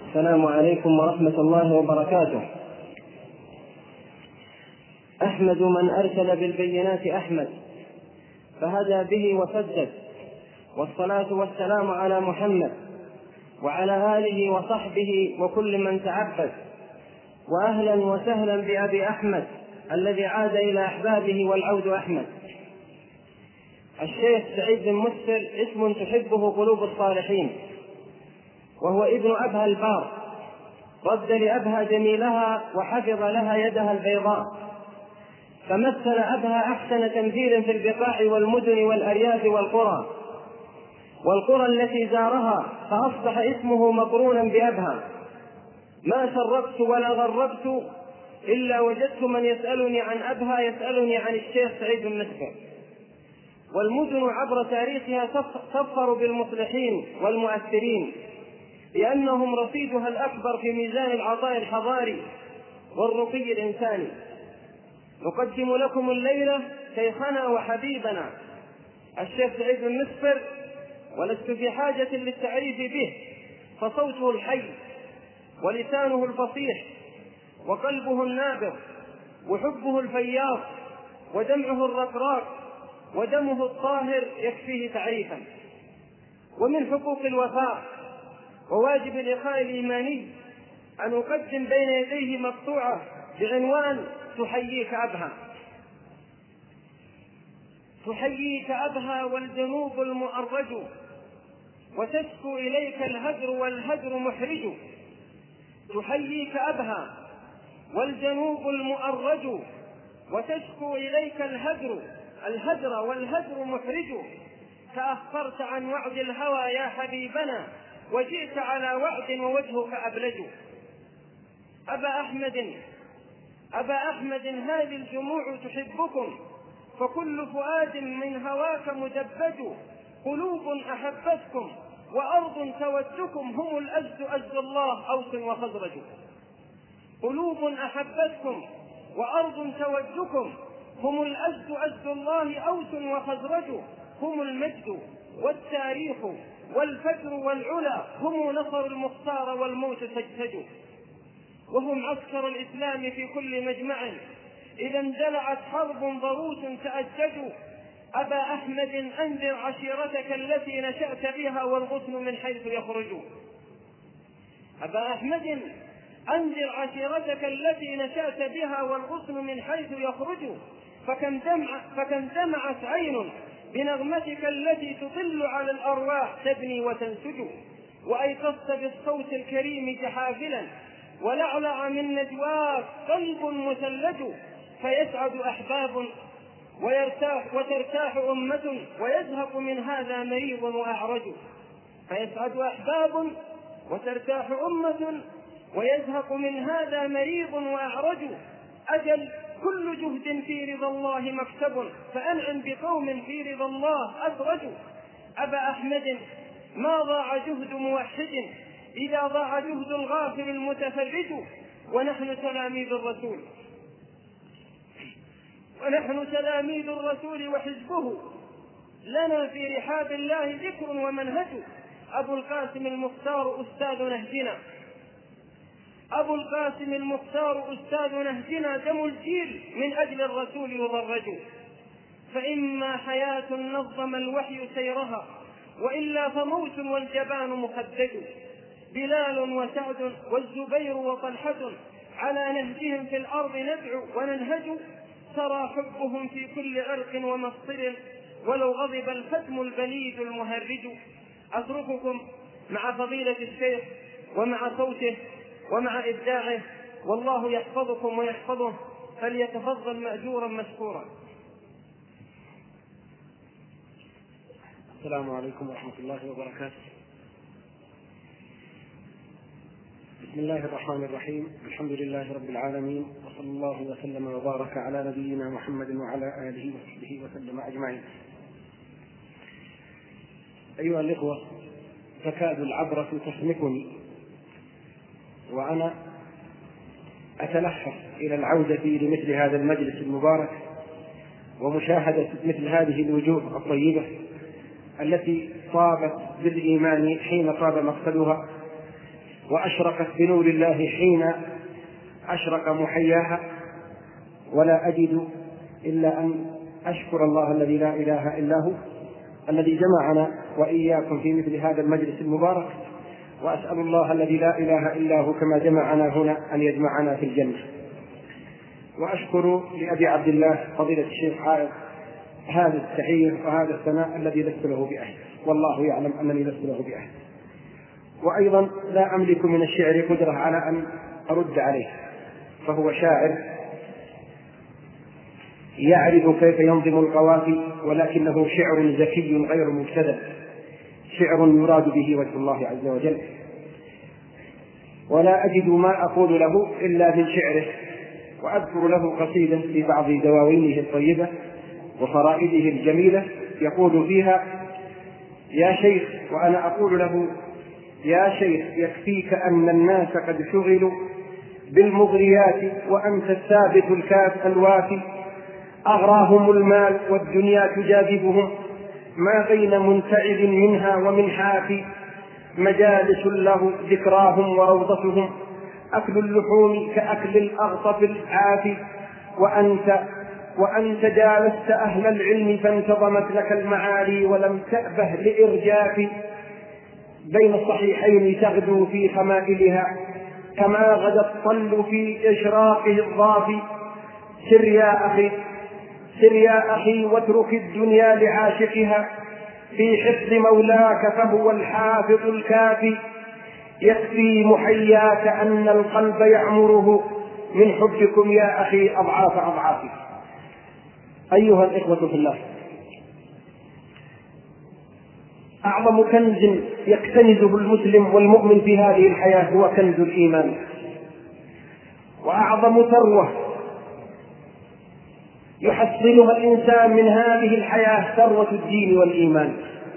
السلام عليكم ورحمة الله وبركاته. أحمد من أرسل بالبينات أحمد فهدى به وسدد، والصلاة والسلام على محمد وعلى آله وصحبه وكل من تعبد. وأهلا وسهلا بأبي أحمد الذي عاد إلى أحبابه والعود أحمد. الشيخ سعيد بن مسفر اسم تحبه قلوب الصالحين، وهو ابن أبها البار، رد لأبها جميلها وحفظ لها يدها البيضاء، فمثل أبها أحسن تمثيل في البقاع والمدن والأرياف والقرى التي زارها، فأصبح اسمه مقرونا بأبها. ما سربت ولا غربت إلا وجدت من يسألني عن أبها يسألني عن الشيخ سعيد بن مسفر. والمدن عبر تاريخها تفخر بالمصلحين والمؤثرين، لأنهم رصيدها الأكبر في ميزان العطاء الحضاري والرقي الإنساني. نقدم لكم الليلة شيخنا وحبيبنا الشيخ سعيد بن مسفر، ولست في حاجة للتعريف به، فصوته الحي ولسانه الفصيح وقلبه النابض وحبه الفياض ودمعه الرقراق ودمه الطاهر يكفيه تعريفا. ومن حقوق الوفاء وواجب الإخاء الإيماني أن أقدم بين يديه مقطوعة بعنوان تحييك أبها. تحييك أبها والجنوب المؤرج، وتشكو إليك الهجر والهجر محرج. تحييك أبها والجنوب المؤرج، وتشكو إليك الهجر والهجر محرج. تأخرت عن وعد الهوى يا حبيبنا، وجئت على وعد ووجهك أبلج. أبا أحمد هذه الجموع تحبكم، فكل فؤاد من هواك مدبج. قلوب أحبتكم وأرض تودكم، هم الأجد أجد الله أوس وخزرج. قلوب أحبتكم وأرض تودكم، هم الأجد أجد الله أوس وخزرج. هم المجد والتاريخ والفجر والعلا، هم نصر المختار والموت سجسج. وهم عسكر الإسلام في كل مجمع، إذا اندلعت حرب ضروس تأجج. أبا أحمد أنذر عشيرتك التي نشأت بها والغصن من حيث يخرج. أبا أحمد أنذر عشيرتك التي نشأت بها والغصن من حيث يخرج. فكم دمعت عين بنغمتك التي تطل على الأرواح تبني وتنسج. وأيقظت بالصوت الكريم جحافلا، ولعلع من نجواك قلب مثلج. فيسعد أحباب وترتاح أمة، ويزهق من هذا مريض وأعرج. فيسعد أحباب وترتاح أمة، ويزهق من هذا مريض وأعرج. أجل كل جهد في رضا الله مكسب، فأنعم بقوم في رضا الله أدرج. أبا أحمد ما ضاع جهد موحد إذا ضاع جهد الغافل المتفرج. ونحن تلاميذ الرسول وحزبه، لنا في رحاب الله ذكر ومنهج. أبو القاسم المختار أستاذ نهجنا، دم الجيل من أجل الرسول يضرج. فإما حياة نظم الوحي سيرها، وإلا فموت والجبان مخدج. بلال وسعد والزبير وطلحة، على نهجهم في الأرض ندعو وننهج. ترى حبهم في كل عرق ومفصل، ولو غضب الفتم البليد المهرج. أترككم مع فضيلة الشيخ ومع صوته ومع إبداعه، والله يحفظكم ويحفظه، فليتفضل مأجورا مشكورا. السلام عليكم ورحمة الله وبركاته. بسم الله الرحمن الرحيم، الحمد لله رب العالمين، وصلى الله وسلم وبارك على نبينا محمد وعلى آله وصحبه وسلم أجمعين. أيها الإخوة، تكاد العبرة تخنقني وأنا أتلهف إلى العودة لمثل هذا المجلس المبارك، ومشاهدة مثل هذه الوجوه الطيبة التي طابت بالإيمان حين طاب مقصدها، وأشرقت بنور الله حين أشرق محياها، ولا أجد إلا أن أشكر الله الذي لا إله إلا هو، الذي جمعنا وإياكم في مثل هذا المجلس المبارك، وأسأل الله الذي لا إله إلا هو كما جمعنا هنا أن يجمعنا في الجنة. وأشكر لأبي عبد الله فضيلة الشيخ عائض هذا التحية وهذا الثناء الذي لست له بأهل، والله يعلم أنني لست له بأهل. وأيضا لا أملك من الشعر قدرة على أن أرد عليه، فهو شاعر يعرف كيف ينظم القوافي، ولكنه شعر ذكي غير مبتذل، شعر يراد به وجه الله عز وجل، ولا أجد ما أقول له إلا من شعره. وأذكر له قصيدة في بعض دواوينه الطيبة وفرائده الجميلة يقول فيها: يا شيخ، وأنا أقول له: يا شيخ، يكفيك أن الناس قد شغلوا بالمغريات وأنت الثابت الكاف الوافي، أغراهم المال والدنيا تجاذبهم، ما بين منتعب منها ومن حافي، مجالس له ذكراهم وروضتهم، أكل اللحوم كأكل الأغطف العافي، وأنت جالست أهل العلم فانتظمت لك المعالي ولم تأبه لإرجاف، بين الصحيحين تغدو في خمائلها كما غدا الطل في إشراقه الضافي. سر يا أخي واترك الدنيا لعاشقها، في حفظ مولاك فهو الحافظ الكافي، يكفي محياك أن القلب يعمره من حبكم يا أخي أضعاف أضعاف. أيها الإخوة في الله، أعظم كنز يكتنزه المسلم والمؤمن في هذه الحياة هو كنز الإيمان، وأعظم ثروة يحصلها الإنسان من هذه الحياة ثروة الدين والإيمان،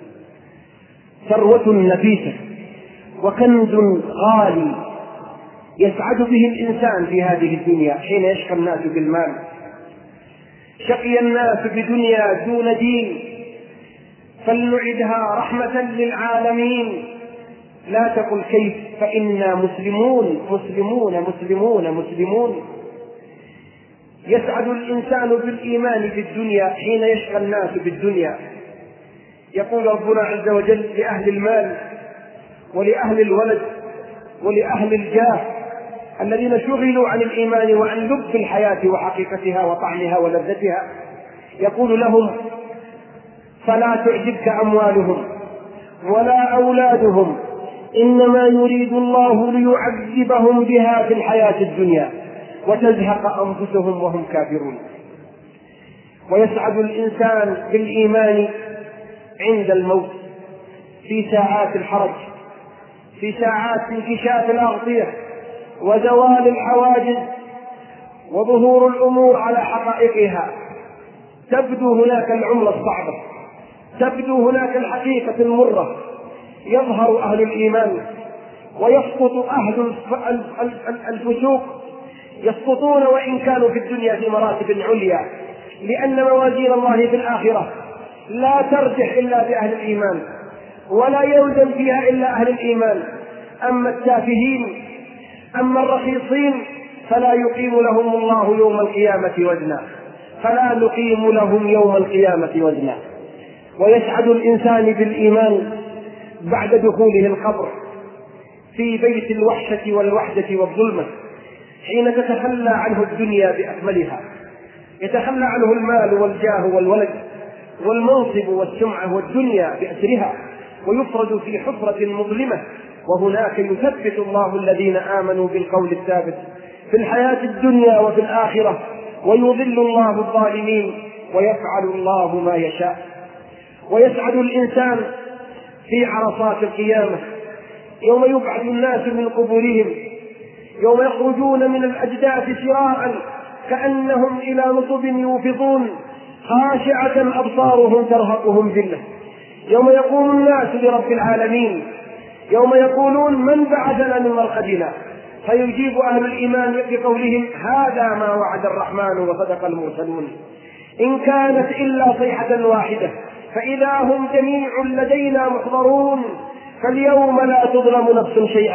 ثروة نفيسة وكنز غالي يسعد به الإنسان في هذه الدنيا حين يشقى الناس بالمال. شقي الناس بدنيا دون دين فلنعدها رحمة للعالمين، لا تقل كيف، فإنا مسلمون مسلمون مسلمون مسلمون. يسعد الإنسان بالإيمان في الدنيا حين يشقى الناس بالدنيا. يقول ربنا عز وجل لأهل المال ولأهل الولد ولأهل الجاه الذين شغلوا عن الإيمان وعن لب الحياة وحقيقتها وطعمها ولذتها، يقول لهم: فلا تعجبك أموالهم ولا أولادهم، إنما يريد الله ليعذبهم بها في الحياة الدنيا وتزهق أنفسهم وهم كافرون. ويسعد الإنسان بالإيمان عند الموت، في ساعات الحرج، في ساعات انكشاف الأغطية وزوال الحواجز وظهور الأمور على حقائقها، تبدو هناك العملة الصعبة، تبدو هناك الحقيقة المرة، يظهر أهل الإيمان ويسقط أهل الفسوق، يسقطون وإن كانوا في الدنيا في مراتب عليا، لأن موازين الله في الآخرة لا ترجح إلا بأهل الإيمان ولا يوزن فيها إلا أهل الإيمان. أما التافهين، أما الرخيصين، فلا يقيم لهم الله يوم القيامة وزنا، فلا نقيم لهم يوم القيامة وزنا. ويسعد الإنسان بالإيمان بعد دخوله القبر في بيت الوحشة والوحدة والظلمة، حين تتخلى عنه الدنيا بأكملها، يتخلى عنه المال والجاه والولد والمنصب والسمعة والدنيا بأسرها، ويفرد في حفرة مظلمة، وهناك يثبت الله الذين آمنوا بالقول الثابت في الحياة الدنيا وفي الآخرة، ويضل الله الظالمين ويفعل الله ما يشاء. ويسعد الإنسان في عرصات القيامة يوم يبعث الناس من قبورهم، يوم يخرجون من الأجداث سراعا كأنهم إلى نصب يوفضون، خاشعة أبصارهم ترهقهم ذلة، يوم يقوم الناس لرب العالمين، يوم يقولون: من بعثنا من مرقدنا؟ فيجيب أهل الإيمان بقولهم: هذا ما وعد الرحمن وصدق المرسلون، إن كانت إلا صيحة واحدة فإذا هم جميع لدينا محضرون، فاليوم لا تظلم نفس شيئا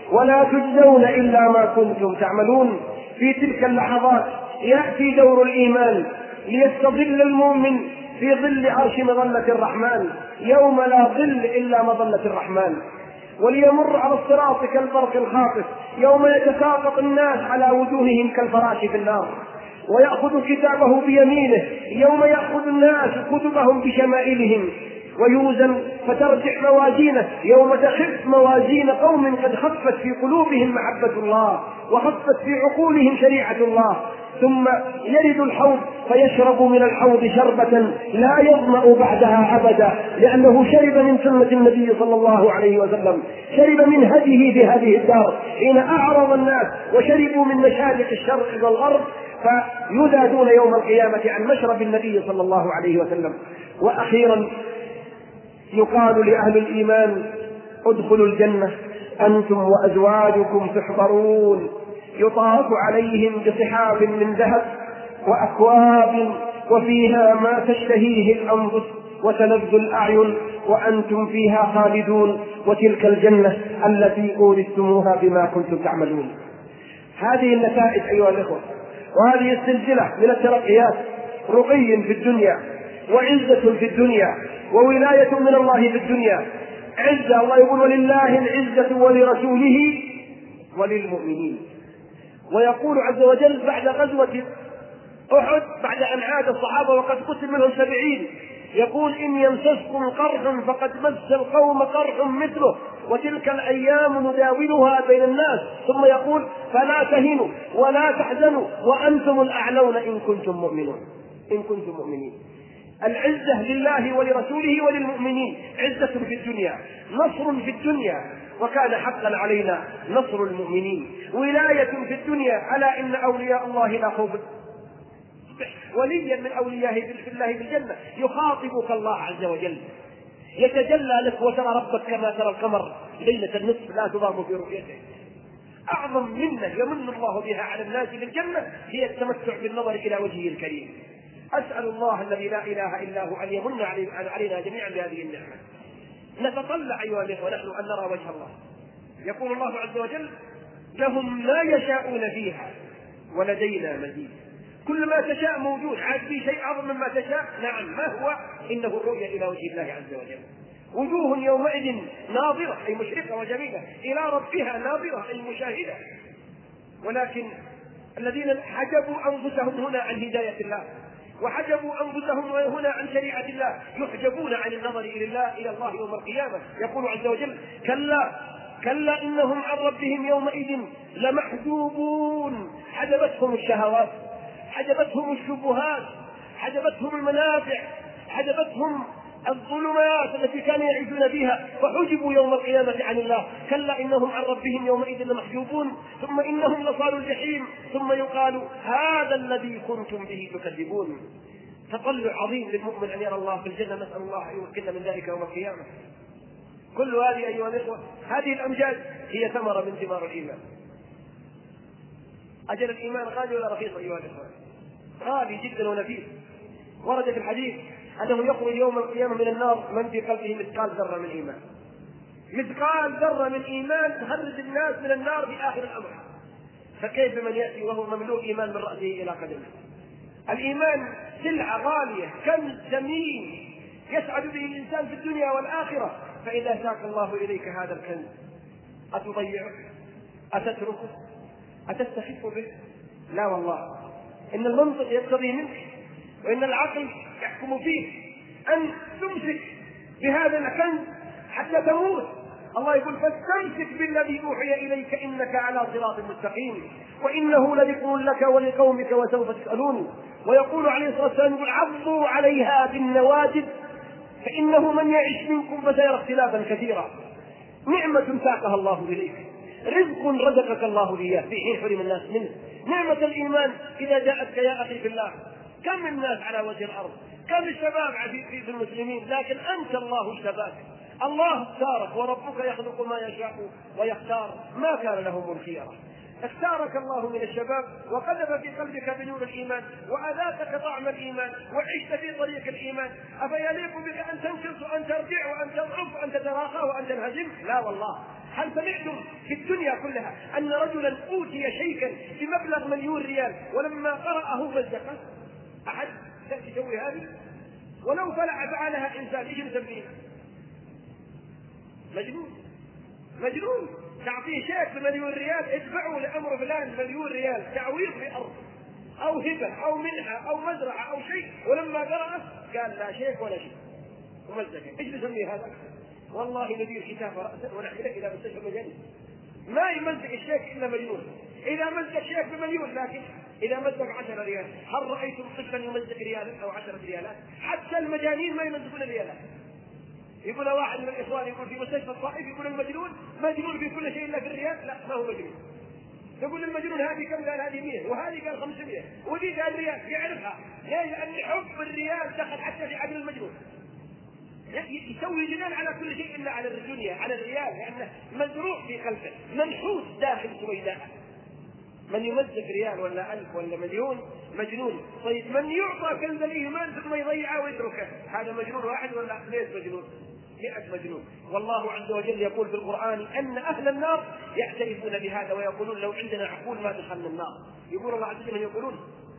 ولا تجزون إلا ما كنتم تعملون. في تلك اللحظات يأتي دور الإيمان ليستظل المؤمن في ظل عرش مظلة الرحمن يوم لا ظل إلا مظلة الرحمن، وليمر على الصراط كالبرق الخاطف يوم يتساقط الناس على وجوههم كالفراش في النار، ويأخذ كتابه بيمينه يوم يأخذ الناس كتبهم بشمائلهم، ويوزن فترجع موازينه يوم تخف موازين قوم قد خفت في قلوبهم محبة الله وخفت في عقولهم شريعة الله. ثم يرد الحوض فيشرب من الحوض شربة لا يظمأ بعدها أبدا، لأنه شرب من سنة النبي صلى الله عليه وسلم، شرب من هديه في هذه الدار حين أعرض الناس وشربوا من مشارق الشرق والغرب، فيذادون يوم القيامة عن مشرب النبي صلى الله عليه وسلم. وأخيرا يقال لأهل الإيمان ادخلوا الجنة أنتم وأزواجكم تحبرون، يطاف عليهم بصحاف من ذهب وأكواب وفيها ما تشتهيه الأنفس وتلذ الأعين وأنتم فيها خالدون، وتلك الجنة التي أورثتموها بما كنتم تعملون. هذه النتائج أيها الإخوة، وهذه السلسلة من الترقيات، رقي في الدنيا وعزة في الدنيا وولاية من الله في الدنيا. عزة، الله يقول ولله العزة ولرسوله وللمؤمنين. ويقول عز وجل بعد غزوة أحد بعد أن عاد الصحابة وقد قتل منهم 70 يقول إن يمسسكم قرح فقد مس القوم قرح مثله وتلك الأيام نداولها بين الناس، ثم يقول فلا تهنوا ولا تحزنوا وأنتم الأعلون إن كنتم مؤمنين. العزة لله ولرسوله وللمؤمنين، عزة في الدنيا، نصر في الدنيا، وكان حقا علينا نصر المؤمنين، ولاية في الدنيا، ألا إن أولياء الله لا خوف. وليا من أوليائه في الله في الجنة يخاطبك الله عز وجل، يتجلى لك وترى ربك كما ترى القمر ليلة النصف لا تضام في رؤيته. أعظم منة يمن الله بها على الناس في الجنة هي التمتع بالنظر إلى وجهه الكريم. أسأل الله الذي لا إله إلا هو أن يمن علينا جميعا بهذه النعمة. نتطلع أيها الإخوة نحن أن نرى وجه الله. يقول الله عز وجل لهم ما يشاءون فيها ولدينا مزيد. كل ما تشاء موجود، عاد في شيء أعظم مما تشاء؟ نعم. ما هو؟ إنه الرؤية إلى وجه الله عز وجل. وجوه يومئذ ناظرة أي مشرقة وجميلة إلى ربها ناظرة أي مشاهدة. ولكن الذين حجبوا أنفسهم هنا عن هداية الله وحجبوا أنفسهم هنا عن شريعة الله يحجبون عن النظر إلى الله يوم القيامة. يقول عز وجل كلا إنهم عن ربهم يومئذ لمحجوبون. حجبتهم الشهوات، حجبتهم الشبهات، حجبتهم المنافع، حجبتهم الظلمات التي كانوا يعيشون بها، فحجبوا يوم القيامة عن الله. كلا إنهم عن ربهم يومئذ لمحجوبون ثم إنهم لصالوا الجحيم ثم يقال هذا الذي كنتم به تكذبون. تطلع عظيم للمؤمن أن يرى الله في الجنة، نسأل الله أن يمكننا من ذلك يوم القيامة. كل هذه أيها الإخوة، هذه الأمجاد هي ثمرة من ثمار الإيمان. أجل الإيمان غالي ولا رخيص أيها الإخوة؟ غالي جدا ونفيس. ورد في الحديث أنه يخرج يوم القيامة من النار من في قلبه مثقال ذرة من إيمان. مثقال ذرة من إيمان تخرج الناس من النار في آخر الأمر، فكيف من يأتي وهو مملوء إيمان من رأسه إلى قدمه؟ الإيمان سلعة غالية، كنز ثمين يسعد به الإنسان في الدنيا والآخرة. فإذا ساق الله إليك هذا الكنز أتضيعه؟ أتتركه؟ أتستخف به؟ لا والله، إن المنطق يقتضي منك وإن العقل يحكم فيه أن تمسك بهذا الكنز حتى تموت. الله يقول فاستمسك بالذي أوحي إليك إنك على صراط مستقيم وإنه لذكر لك ولقومك وسوف تسألون. ويقول عليه الصلاة والسلام عضوا عليها بالنواجذ فإنه من يعش منكم فسيرى اختلافا كثيرا. نعمة ساقها الله إليك، رزق رزقك الله إياه في حين حرم الناس منه. نعمة الإيمان إذا جاءتك يا أخي في الله. كم الناس على وجه الأرض، كم الشباب في المسلمين، لكن أنت الله اجتباك، الله اختارك، وربك يخلق ما يشاء ويختار، ما كان لهم الخيرة. اختارك الله من الشباب وقذف في قلبك بنور الإيمان وأذاقك طعم الإيمان وعشت في طريق الإيمان، أفيليق بك أن تنكص وأن ترجع وأن تضعف وأن تتراخى وأن تنهزم؟ لا والله. هل سمعتم في الدنيا كلها أن رجلا أوتي شيكا بمبلغ 1,000,000 ريال ولما قرأه مزقه؟ أحد يسوي هذه؟ ولو فعلها إنسان يجي نسميه مجنون. تعطيه شيك ب1,000,000 ريال، ادفعوا لأمر فلان 1,000,000 ريال تعويض بأرض أو هبة أو منحة أو مزرعة أو شيء، ولما قرأه قال لا شيك ولا شيء ومزقه. ايش نسميه هذا؟ والله ندير كتاب رأسا ونحمله إلى مستشفى مجاني. ما يمزق الشيك إلا مجنون. إذا مزق شيك ب1,000,000، لكن إذا مزق 10 ريال، هل رأيتم طفلا يمزق ريالا أو 10 ريالات؟ حتى المجانين ما يمزقون ريالات. يقول واحد من الإخوان يقول في مستشفى الطائف، يقول المجنون مجنون في كل شيء إلا في الريال. لا، ما هو مجنون. يقول المجنون هذه كم؟ قال هذه 100 وهذه قال 500 ودي قال ريال، يعرفها. ليه؟ لأن حب الريال دخل حتى في عقل المجنون، يسوي جنان على كل شيء إلا على الدنيا، على الريال، لأنه مزروع في قلبه، منحوس داخل سويداء. من يمزق ريال ولا 1000 ولا 1,000,000 مجنون. طيب من يعطى كنز الإيمان ثم يضيعه ويتركه، هذا مجنون واحد ولا 2 مجنون؟ 100 مجنون. والله عز وجل يقول في القرآن أن أهل النار يعترفون بهذا ويقولون لو عندنا عقول ما دخلنا النار. يقول الله عز وجل يقولون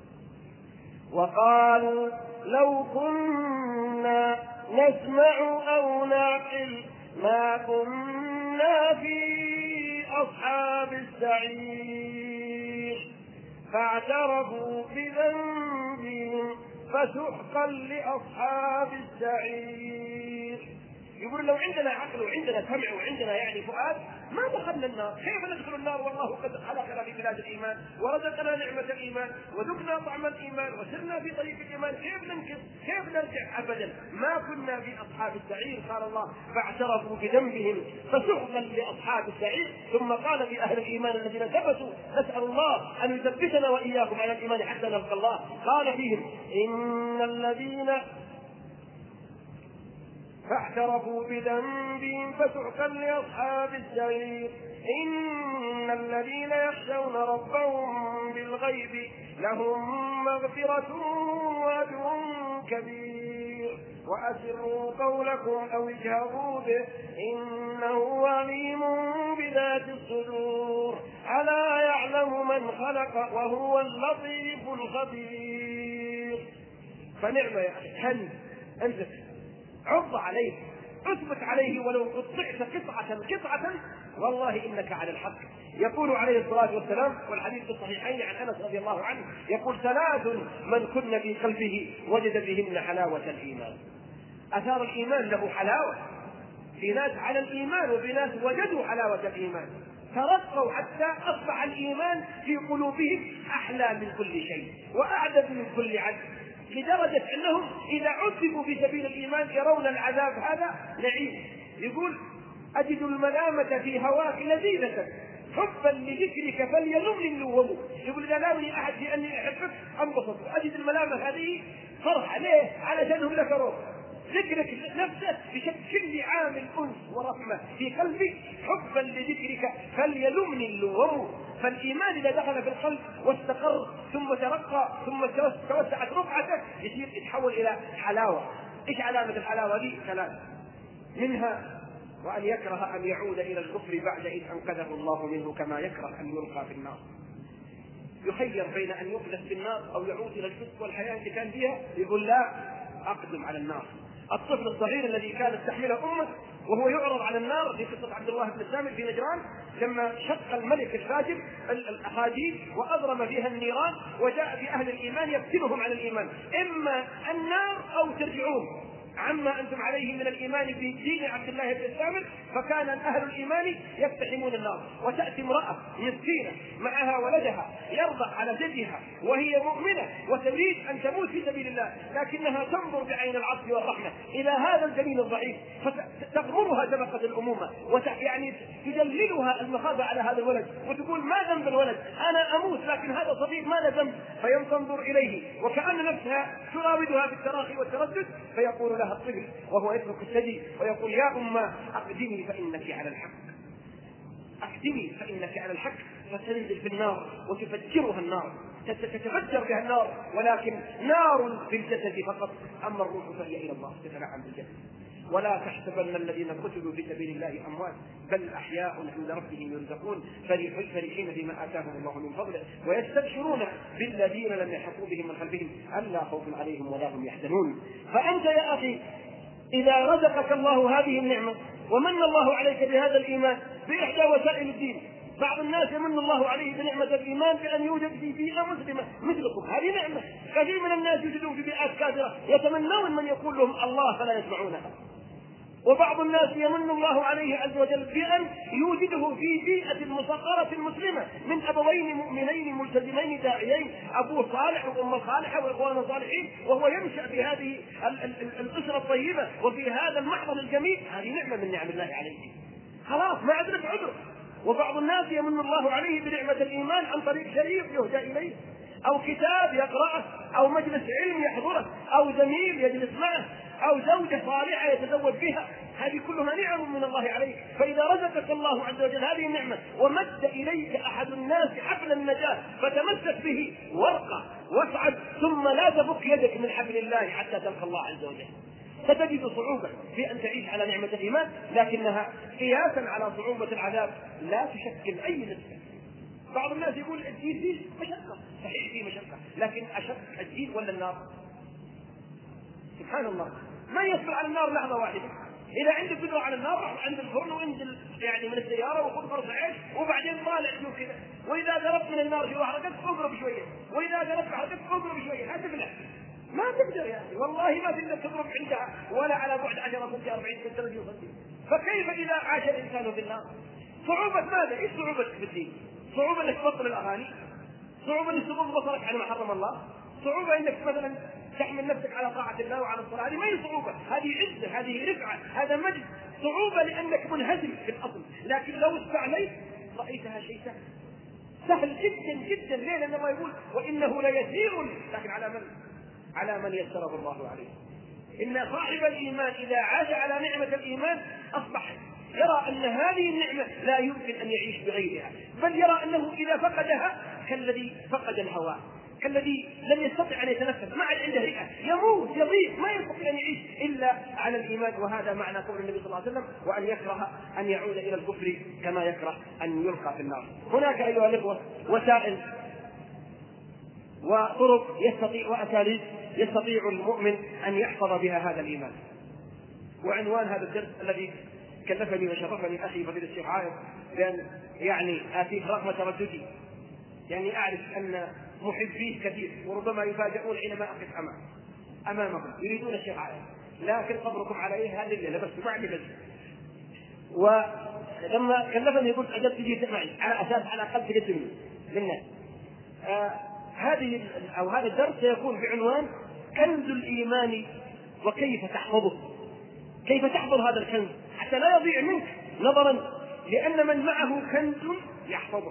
وقالوا لو كنا نسمع أو نعقل ما كنا في أصحاب السعير فاعترفوا بذنبهم فسحقا لأصحاب السعير. يقول لو عندنا عقل وعندنا سمع وعندنا يعني فؤاد ما دخلنا النار. كيف ندخل النار والله قد خلقنا في بلاد الإيمان ورزقنا نعمة الإيمان وذقنا طعم الإيمان وسرنا في طريق الإيمان؟ كيف ننكر؟ كيف نرجع؟ أبدا، ما كنا في أصحاب السعير. قال الله فاعترفوا بذنبهم فسحقا لأصحاب السعير. ثم قال في أهل الإيمان الذين ثبتوا نسأل الله أن يثبتنا وإياكم على الإيمان حتى نلقى الله. قال فيهم إن الذين فاعترفوا بذنبهم فسحقا لأصحاب السعير إن الذين يخشون ربهم بالغيب لهم مغفرة وأجر كبير وأسروا قولكم أو اجهروا به إنه عليم بذات الصدور ألا يعلم من خلق وهو اللطيف الخبير. فنعم يا أخي، أنزل عض عليه، اثبت عليه ولو قطعت قطعة والله إنك على الحق. يقول عليه الصلاة والسلام والحديث في الصحيحين عن أنس رضي الله عنه يقول 3 من كن في قلبه وجد بهن حلاوة الإيمان. أثار الإيمان له حلاوة، في ناس على الإيمان وفي ناس وجدوا حلاوة الإيمان، ترقوا حتى أصبح الإيمان في قلوبهم أحلى من كل شيء وأعذب من كل عدل، لدرجة أنهم إذا عذبوا في سبيل الإيمان يرون العذاب هذا نعيم. يقول أجد الملامة في هواك لذيذة حبا لذكرك فليلمني اللوم. يقول إذا لامني أحد في أني أحبك أنبسط، أجد الملامة هذه فرحة. ليه؟ علشانهم ذكروا ذكرك نفسه بشكل عام الأنس ورحمة في قلبي حبا لذكرك فليلمني اللوم. فالإيمان إذا دخل في القلب واستقر ثم ترقى ثم توسعت رفعته يتحول إلى حلاوة. إيش علامة الحلاوة دي؟ 3 منها وأن يكره أن يعود إلى الكفر بعد إذ أنقذه الله منه كما يكره أن يلقى في النار. يخير بين أن يقذف في النار أو يعود إلى الفسق والحياة التي كان فيها، يقول لا أقدم على النار. الطفل الصغير الذي كانت تحمله أمه وهو يعرض على النار في قصة عبد الله بن السامر في نجران لما شق الملك الفاجر الأخاديد وأضرم فيها النيران وجاء في أهل الإيمان يفتنهم على الإيمان، إما النار أو ترجعون عما أنتم عليه من الإيمان في دين عبد الله بن السامر. فكان أهل الإيمان يقتحمون النار، وتأتي امرأة مسكينة معها ولدها يرضع على جدها وهي مؤمنة وتريد أن تموت في سبيل الله، لكنها تنظر بعين العطف والرحمة إلى هذا الجنين الضعيف فتغمرها شفقة الأمومة يعني تجللها المخافة على هذا الولد وتقول ما ذنب الولد؟ أنا أموت لكن هذا صغير ما له ذنب. فينظر إليه وكأن نفسها تراودها بالتراخي والتردد، فيقول لها الطفل وهو يترك الثدي ويقول يا أمه أقدمي فإنك على الحق، أقدمي فإنك على الحق. فتنزل في النار وتفجرها النار، تتفجر بها النار، ولكن نار في الجسد فقط، أما الروح فهي إلى الله تتنعم بالجسد. ولا تحسبن الذين قتلوا في سبيل الله أموات بل أحياء عند ربهم يرزقون فرحين بما آتاهم الله من فضله ويستبشرون بالذين لم يحيطوا بهم من خلفهم ألا خوف عليهم ولا هم يحزنون. فأنت يا أخي إذا رزقك الله هذه النعمة ومن الله عليك بهذا الإيمان بإحدى وسائل الدين، بعض الناس يمن الله عليه بنعمة الإيمان بأن يوجد في بيئة مسلمة مثلكم، هذه نعمة. كثير من الناس يوجدون في بيئات كافرة يتمنون من يقول لهم الله فلا يسمعونها. وبعض الناس يمن الله عليه عز وجل بأن يوجده في بيئة مصغرة مسلمة من أبوين مؤمنين ملتزمين داعيين، أبوه صالح وأمه صالحة وإخوانه صالحين، وهو ينشأ في هذه الأسرة الطيبة وفي هذا المحضر الجميل، هذه نعمة من نعم الله عليه، خلاص ما عندك عذر. وبعض الناس يمن الله عليه بنعمة الإيمان عن طريق شريف يهدى إليه، أو كتاب يقرأه، أو مجلس علم يحضره، أو زميل يجلس معه، أو زوجة صالحة يتزوج بها، هذه كلها نعم من الله عليك. فإذا رزقك الله عز وجل هذه النعمة ومد إليك أحد الناس حبل النجاة فتمسك به وارقى واصعد، ثم لا تفك يدك من حبل الله حتى تلقى الله عز وجل. ستجد صعوبة في أن تعيش على نعمة الإيمان، لكنها قياسا على صعوبة العذاب لا تشكل أي نسبة. بعض الناس يقول الدين فيه مشقة، صحيح فيه مشقة، لكن أشق الدين ولا النار؟ سبحان الله، ما يصبر على النار لحظة واحدة. إذا عندك قدرة على النار روح عند الفرن وانزل يعني من السيارة وخذ فرص عيش وبعدين طالع شوف كذا، وإذا قربت من النار شو حركتك اقرب شوية، وإذا قربت حركتك اقرب شوية، هتفلح. ما تقدر يا أخي، والله ما تقدر تقرب عندها ولا على بعد 10 سم 40 سم. فكيف إذا عاش الإنسان في النار؟ صعوبة ماذا؟ إيش صعوبة في الدين؟ صعوبة انك تبطل الاغاني، صعوبة انك تغض بصرك على ما حرم الله، صعوبة انك مثلا تحمل نفسك على طاعة الله وعلى الصلاة، هذه ما هي صعوبة، هذه عزة، هذه رفعة، هذا مجد. صعوبة لانك منهزم في الاصل، لكن لو استعليت رأيتها شيء سهل، سهل جدا جدا. ليه؟ لأن الله يقول وإنه ليسير، لكن على من يسره الله عليه. إن صاحب الإيمان إذا عاش على نعمة الإيمان أصبح يرى أن هذه النعمة لا يمكن أن يعيش بغيرها، بل يرى أنه إذا فقدها كالذي فقد الهواء، كالذي لم يستطع أن يتنفس، ما عاد عنده رئة، يموت يضيق، ما يستطيع أن يعيش إلا على الإيمان. وهذا معنى قول النبي صلى الله عليه وسلم وأن يكره أن يعود إلى الكفر كما يكره أن يلقى في النار. هناك أيها الإخوة وسائل وطرق وأساليب يستطيع المؤمن أن يحفظ بها هذا الإيمان. وعنوان هذا الدرس الذي كلفني وشرفني أخي فضيلة الشيخ عايض بأن يعني آتيه رغم ترددي، يعني أعرف أن محبيه كثير وربما يفاجئون حينما أقف أمامهم يريدون الشيخ عايض، لكن صبركم عليه هذه الليلة بس معني بس. ولما كلفني قلت أجل تجي معي على أساس على أقل تقدم للناس. هذا الدرس سيكون بعنوان كنز الإيمان وكيف تحفظه، كيف تحفظ هذا الكنز حتى لا يضيع منك، نظرا لأن من معه كنز يحفظه،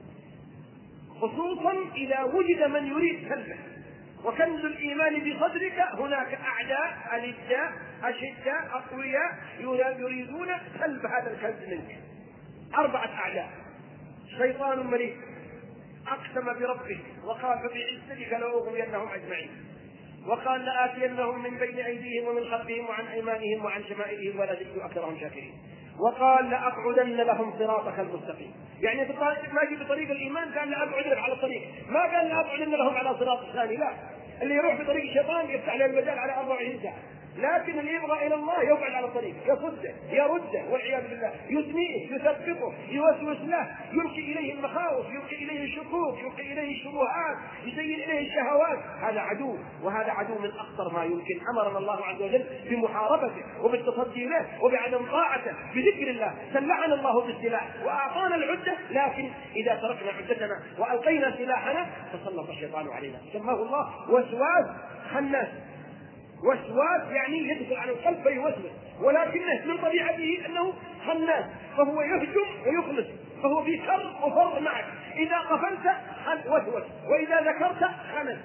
خصوصا إذا وجد من يريد سلبه. وكنز الإيمان بصدرك هناك أعداء ألداء أشداء أقوياء يريدون سلب هذا الكنز منك. 4 أعداء. شيطان مريض أقسم بربه وقال فبعزتك لأغوينهم أجمعين، وقال لآتينهم من بين أيديهم ومن خلفهم وعن أيمانهم وعن شمائلهم ولا تجد أكثرهم شاكرين، وقال لأقعدن لهم صراطك المستقيم. يعني ماشي بطريق الإيمان قال لأقعد لك على الطريق، ما قال لأقعدن لهم على صراط الثاني، لا. اللي يروح بطريق الشيطان يفتح له المجال على 24 ساعة، لكن اللي يبغى إلى الله يقعد على الطريق، يصده يرده والعياذ بالله، يثنيه يثبطه يوسوس له، يلقي إليه المخاوف، يلقي إليه الشكوك، يلقي إليه الشبهات، يزين إليه الشهوات. هذا عدو، وهذا عدو من أخطر ما يمكن. أمرنا الله عز وجل بمحاربته وبالتصدي له وبعدم طاعته بذكر الله، سلحنا الله بالسلاح وأعطانا العدة، لكن إذا تركنا عدتنا وألقينا سلاحنا تسلط الشيطان علينا. سماه الله وسواس خناس. وسواس يعني يدخل على القلب فيوسوس، ولكنه من طبيعته أنه خناس، فهو يهجم ويخلص، فهو في شر وفر معك. إذا قفلت وسوس، وإذا ذكرت خنس.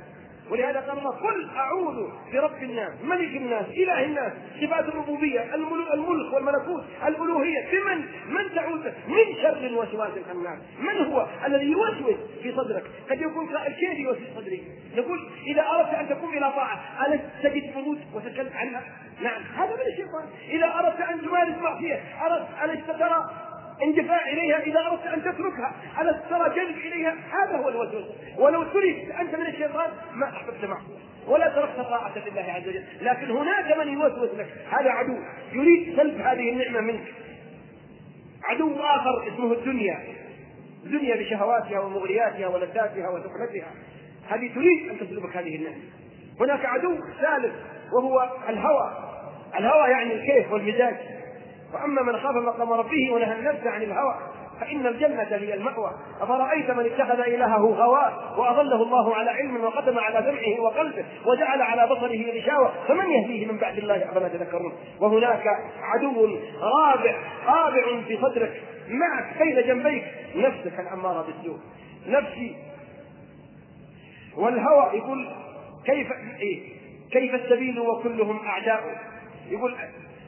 ولهذا قال الله قل أعوذ برب الناس ملك الناس إله الناس. صفات الربوبية، الملك والملكوت، الألوهية، من تعوذ من شر الوسواس الخناس. من هو الذي يوسوس في صدرك؟ قد يكون الكيد يوسوس صدري. نقول إذا أردت أن تكون إلى طاعة ألست تجد برود وتكلت عنها؟ نعم، هذا من الشيطان. إذا أردت أن تمارس معصية ألست ترى اندفاع إليها؟ إذا أردت أن تتركها ألست ترى جلب إليها؟ هذا هو الوسوس. ولو تريد أنت من الشيطان ما أحببت معصية ولا تركت طاعة لله عز وجل. لكن هناك من يوسوس لك، هذا عدو يريد سلب هذه النعمة منك. عدو آخر اسمه الدنيا بشهواتها ومغرياتها ولذاتها وسفلتها، هذه تريد أن تسلبك هذه النعمة. هناك عدو ثالث وهو الهوى يعني الكيف والمزاج. وأما من خاف مقام ربه ونهى النفس عن الهوى فإن الجنة هي المأوى. أفرأيت من اتخذ إلهه هواه وأضله الله على علم وختم على سمعه وقلبه وجعل على بصره غشاوة فمن يهديه من بعد الله أفلا تذكرون. وهناك عدو رابع في صدرك معك بين جنبيك، نفسك الأمارة بالسوء، نفسي والهوى. يقول كيف السبيل وكلهم أعداء؟ يقول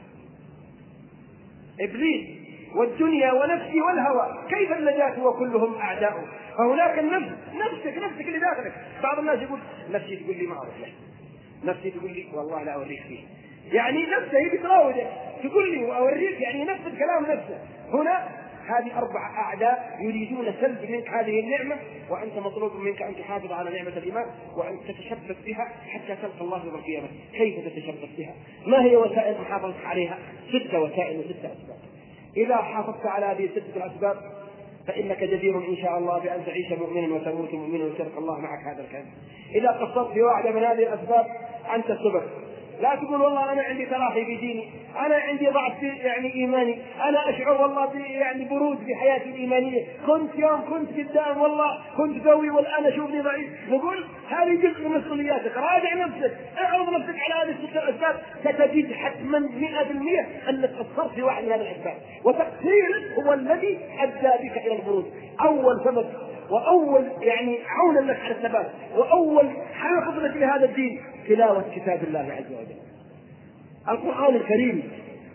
إبليس والدنيا ونفسي والهوى كيف النجاة وكلهم أعداء. فهناك النفس، نفسك اللي داخلك. بعض الناس يقول نفسي تقول لي ما أعرف له، نفسي تقول لي والله لا أوريك فيه، يعني نفسه هي بتراودك تقول لي وأوريك، يعني نفس الكلام نفسه. هنا هذه 4 أعداء يريدون سلب منك هذه النعمة، وأنت مطلوب منك أن تحافظ على نعمة الإيمان وأن تتشبث بها حتى تلقى الله يوم القيامة. كيف تتشبث بها؟ ما هي وسائل محافظتك عليها؟ 6 وسائل و6 أسباب. إذا حافظت على هذه 6 الأسباب فإنك جدير إن شاء الله بأن تعيش مؤمنا وتموت مؤمنا ويشرك الله معك هذا الكلام. إذا قصرت في واحدة من هذه الأسباب أنت السبب. لا تقول والله أنا عندي تراخي في ديني، أنا عندي ضعف يعني إيماني، أنا أشعر والله يعني برود في حياتي الإيمانية، كنت قدام والله كنت قوي والآن أشوفني ضعيف. نقول هذه جزء من مسؤولياتك. راجع نفسك، اعرض نفسك على هذه ال6 الأسباب، ستجد حتما 100% أنك قصرت في واحد من هذه الأسباب، وتقصيرك هو الذي أدى بك إلى البرود. أول سبب وأول يعني عونا لك على الثبات وأول حافظ لك لهذا الدين تلاوة كتاب الله عز وجل، القرآن الكريم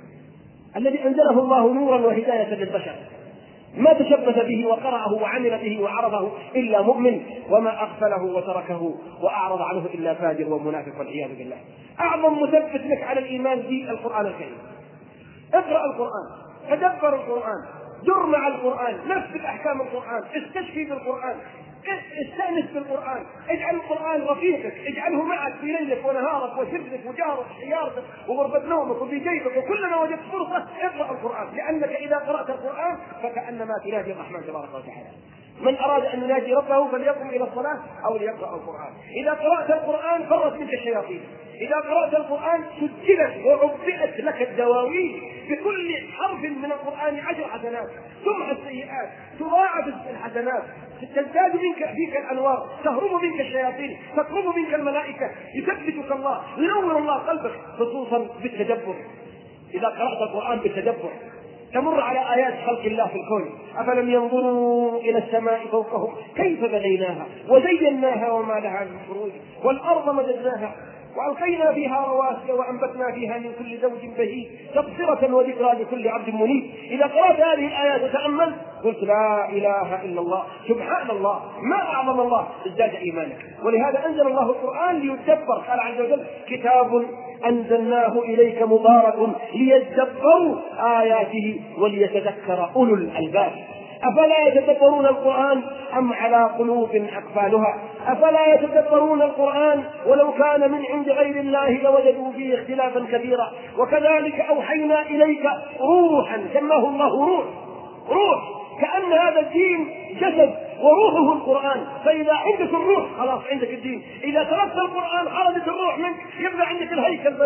الذي أنزله الله نورا وهداية للبشر. ما تشبث به وقرأه وعمل به وعرضه إلا مؤمن، وما أغفله وتركه وأعرض عنه إلا فاجر ومنافق والعياذ بالله. أعظم مثبت لك على الإيمان في القرآن الكريم. اقرأ القرآن، تدبر القرآن، در مع القرآن، نفذ أحكام القرآن، استشفي بالقرآن، استأنس بالقرآن، اجعل القرآن رفيقك، اجعله معك في ليلك ونهارك وسرك وجارك وحيارتك وغرفة نومك وفي جيبك، وكلما وجدت فرصة اقرأ القرآن، لأنك إذا قرأت القرآن فكأنما تناجي الرحمن تبارك وتعالى. من أراد أن يناجي ربه فليقم إلى الصلاة أو ليقرأ القرآن. إذا قرأت القرآن فرت منك الشياطين، إذا قرأت القرآن سجلت وعبئت لك الدواوين، بكل حرف من القرآن 10 حسنات، تمحى السيئات، تضاعف الحسنات، تزداد فيك الأنوار، تهرب منك الشياطين، تقرب منك الملائكة، يثبتك الله، ينور الله قلبك، خصوصا بالتدبر. إذا قرأت القرآن بالتدبر تمر على آيات خلق الله في الكون. أفلم ينظروا إلى السماء فوقهم كيف بنيناها وزيناها وما لها من فروج والأرض مددناها وألقينا فيها رواسي وأنبتنا فيها من كل زوج بهيج تبصرة وذكرى لكل عبد منيب. إذا قرأت هذه الآيات وتأملت قلت لا إله إلا الله، سبحان الله، ما أعظم الله، ازداد إيمانك. ولهذا أنزل الله القرآن ليتدبر. قال عز وجل كتاب أنزلناه إليك مبارك ليتدبروا آياته وليتذكر أولو الألباب. أفلا يتدبرون القرآن أم على قلوب أقفالها؟ أفلا يتدبرون القرآن ولو كان من عند غير الله لوجدوا فيه اختلافا كثيرا. وكذلك أوحينا إليك روحا، سماه الله روح، كأن هذا الدين جسد وروحه القرآن. فإذا عندك الروح خلاص عندك الدين. إذا تركت القرآن خرجت الروح منك، يبقى عندك الهيكل بس،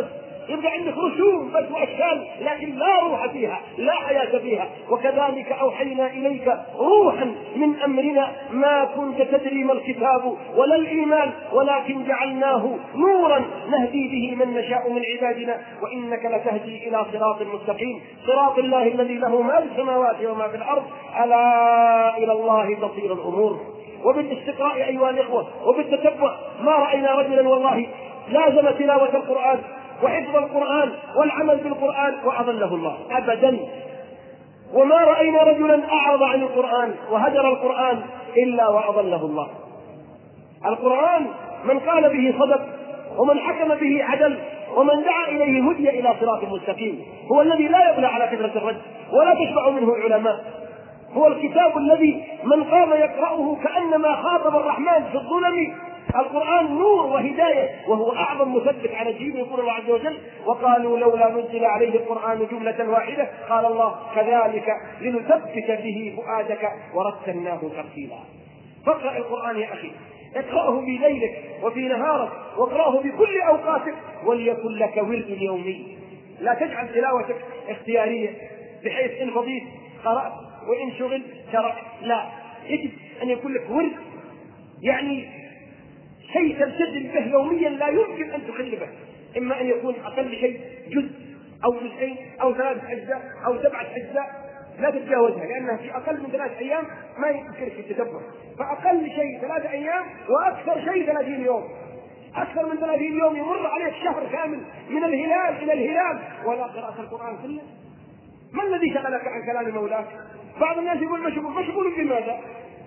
يبقى عندك رسوم بس وأشكال لكن لا روح فيها، لا حياة فيها. وكذلك أوحينا إليك روحا من أمرنا ما كنت تدري ما الكتاب ولا الإيمان ولكن جعلناه نورا نهدي به من نشاء من عبادنا وإنك لتهدي إلى صراط مستقيم صراط الله الذي له ما في السماوات وما في الأرض ألا إلى الله تصير الأمور. وبالاستقراء أيها الإخوة وبالتتبع ما رأينا رجلا والله لازم تلاوة القرآن وحفظ القرآن والعمل بالقرآن وأضله الله أبدا، وما رأينا رجلا أعرض عن القرآن وهجر القرآن إلا وأضله الله. القرآن من قال به صدق ومن حكم به عدل ومن دعا إليه هدي إلى صراط مستقيم. هو الذي لا يبلى على كثرة الرد ولا تشبع منه العلماء. هو الكتاب الذي من قام يقرأه كأنما خاطب الرحمن في الظلم. القرآن نور وهداية وهو أعظم مثبت على الدين. يقول الله عز وجل وقالوا لولا نزل عليه القرآن جملة واحدة قال الله كذلك لنثبت به فؤادك ورتلناه ترتيلا. فاقرأ القرآن يا أخي، اقرأه في ليلك وفي نهارك واقرأه في كل أوقاتك وليكن لك ورد يومي. لا تجعل تلاوتك اختيارية بحيث إن فضيت قرأت وإن شغل ترك، لا، يجب أن يكون لك ورد، يعني شيء تلتزم به يوميا لا يمكن أن تخل به. إما أن يكون أقل شيء جزء أو جزئين أو 3 أجزاء أو 7 أجزاء لا تتجاوزها، لأنها في أقل من 3 أيام ما يمكنك التدبر. فأقل شيء 3 أيام وأكثر شيء 30 يوم. أكثر من 30 يوم يمر عليك شهر كامل من الهلال إلى الهلال ولا قراءة القرآن كله. ما الذي شغلك عن كلام مولاك؟ بعض الناس يقول مشغول بماذا؟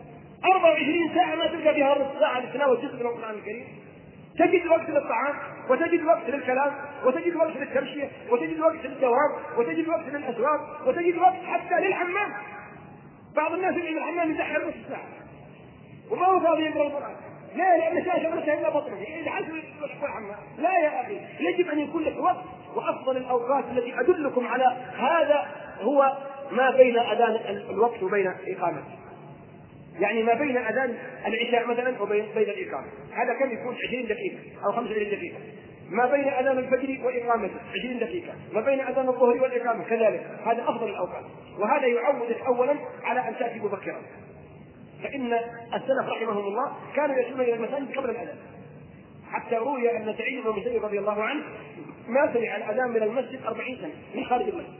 24 ساعة ما تلقى فيها نص ساعة لتلاوة جزء من القرآن الكريم. تجد وقت للطعام وتجد وقت للكلام وتجد وقت للتمشية وتجد وقت للدوام وتجد وقت للأسواق وتجد وقت حتى للحمام. بعض الناس يجي الحمام يدحر نص ساعة وما هو فاضي يقرأ القرآن. لا، لأن شغلته إلا بطنه يدحر الحمام. لا يا أخي، يجب أن يكون لك وقت. وأفضل الأوقات التي أدلكم على هذا هو ما بين أذان الوقت وبين إقامته. يعني ما بين أذان العشاء مثلا وبين الإقامة، هذا كم يكون 20 دقيقة أو 25 دقيقة. ما بين أذان الفجر وإقامته 20 دقيقة. ما بين أذان الظهر والإقامة كذلك. هذا أفضل الأوقات، وهذا يعودك أولا على أن تأتي مبكرا. فإن السلف رحمهم الله كانوا يأتون إلى المساجد قبل الأذان، حتى روي أن سعيد بن المسيب رضي الله عنه ما سمع الأذان من المسجد 40 سنة من خارج المسجد،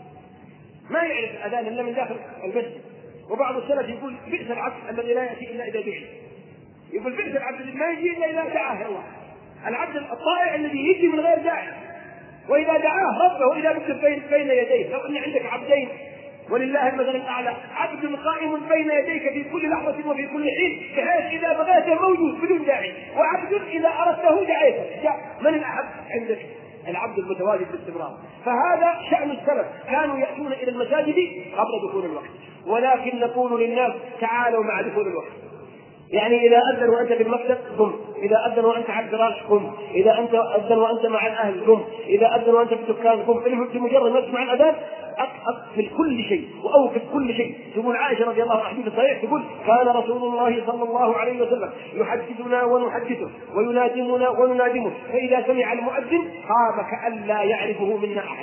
ما يعرف الأذان إلا من داخل المسجد. وبعض السلف يقول بئس العبد الذي لا يأتي إلا إذا دعي. يقول بئس العبد الذي ما يجي إلا إذا دعاه الله. العبد الطائع الذي يجي من غير داعي، وإذا دعاه ربه وإذا بكت بين يديه. لو أن عندك عبدين ولله المثل الأعلى، عبد قائم بين يديك في كل لحظة وفي كل حين بحيث إذا بغيته موجود بدون داعي، وعبد إذا أردته دعيته. من الأحب عندك؟ العبد المتواجد باستمرار. فهذا شأن السلف، كانوا يأتون إلى المساجد قبل دخول الوقت. ولكن نقول للناس تعالوا مع دخول الوقت. يعني إذا أذن وأنت في المكتب قم، إذا أذن وأنت على الفراش قم، إذا أنت أذن وأنت مع الأهل قم، إذا أذن وأنت في الدكان قم. بمجرد ما تسمع الأذان أقفل كل شيء وأوقف كل شيء. تقول عائشة رضي الله عنها في الصحيح تقول كان رسول الله صلى الله عليه وسلم يحدثنا ونحدثه وينادمنا وننادمه، فإذا سمع المؤذن قام كأن لا يعرفه منا أحد.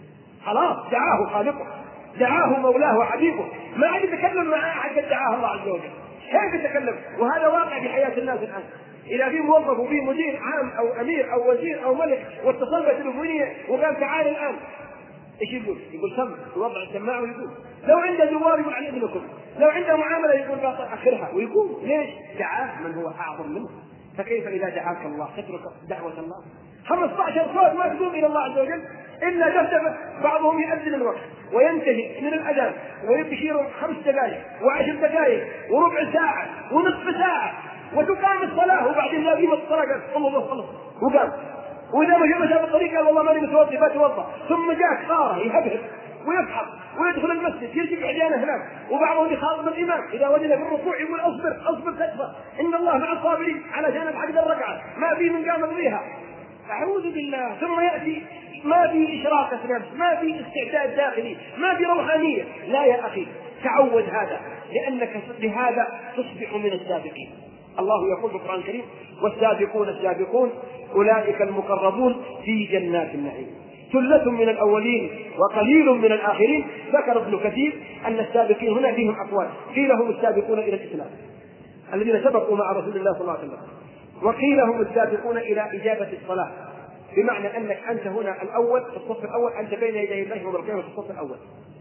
خلاص دعاه خالقه، دعاه مولاه وحبيبه، ما عاد يتكلم مع أحد قد دعاه الله عز وجل. كيف يتكلم؟ وهذا واقع في حياة الناس الآن. إذا في موظف وفي مدير عام أو أمير أو وزير أو ملك واتصل بالتليفونية وقال تعال الآن، إيش يقول؟ يقول سمع، يوضع السماعة ويقول. لو عنده زوار يقول عن إذنكم، لو عنده معاملة يقول أخرها ويقول. ليش؟ دعاه من هو أعظم منه. فكيف إذا دعاك الله تترك دعوة الله؟ 15 صوت ما تقوم إلى الله عز وجل إلا دبدبة. بعضهم يأذن الوقت وينتهي من الأذان ويبشر 5 دقائق و10 دقائق وربع ساعة ونصف ساعة وتقام الصلاة، وبعدين لا قيمة الصلاة قال الله خلص وقام. وإذا ما جاء بالطريق قال والله ماني متوضي بتوضا، ثم جاء صاره يهبهب ويفحط ويدخل المسجد يرجع عديانه هناك. وبعضهم يخاطب الإمام إذا وجد في الركوع يقول أصبر تكفى إن الله مع الصابرين على جانب حق الركعة ما في من قام بها. أعوذ بالله. ثم يأتي ما في إشراقة نفس، ما في استعداد داخلي، ما في روحانية. لا يا أخي، تعود هذا، لأنك بهذا تصبح من السابقين. الله يقول في القرآن الكريم والسابقون السابقون أولئك المقربون في جنات النعيم. ثلة من الأولين وقليل من الآخرين. ذكر ابن كثير أن السابقين هنا فيهم أقوال، قيل هم السابقون إلى الإسلام الذين سبقوا مع رسول الله صلى الله عليه وسلم، وقيل هم السابقون إلى إجابة الصلاة، بمعنى أنك أنت هنا الأول في الصف الأول، أنت بين يدي الله يوم القيامة في الصف الأول،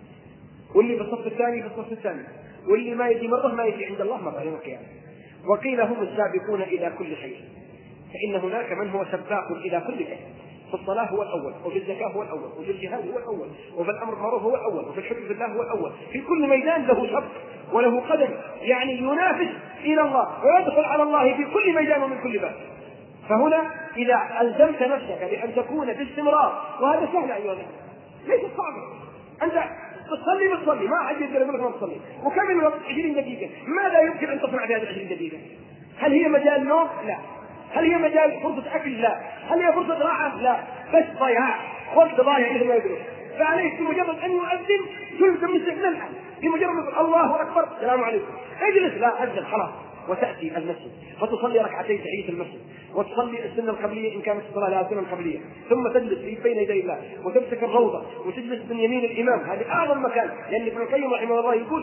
واللي في الصف الثاني في الصف الثاني، واللي ما يجي مرة ما يجي عند الله مرة يوم القيامة. وقيل هم السابقون إلى كل خير، فإن هناك من هو سباق إلى كل خير، في الصلاة هو الأول، وفي الزكاة هو الأول، وفي الجهاد هو الأول، وفي الأمر بالمعروف هو الأول، وفي الحب بالله هو الأول، في كل ميدان له سبق وله قدم، يعني ينافس إلى الله ويدخل على الله في كل ميدان ومن كل باب. فهنا إذا ألزمت نفسك بأن تكون باستمرار، وهذا سهل أيها الناس ليس صعبا، أنت بتصلي ما أحد يقدر يقول لك ما تصلي، وكم الوقت 20 دقيقة، ماذا يمكن أن تصنع بهذه 20 دقيقة؟ هل هي مجال نوم؟ لا. هل هي مجال فرصة أكل؟ لا. هل هي فرصة راحة؟ لا، بس ضياع، وقت ضايع مثل ما يقولون. فعليك بمجرد أن يؤذن تلزم من الآن، بمجرد الله أكبر السلام عليكم اجلس، لا أذن خلاص، وتأتي المسجد فتصلي ركعتين تحية المسجد، وتصلي السنة القبلية إن كانت الصلاة لها سنة قبلية، ثم تجلس بين يدي الله وتمسك الروضة وتجلس من يمين الإمام. هذه أعظم مكان، لأن ابن القيم رحمه الله يقول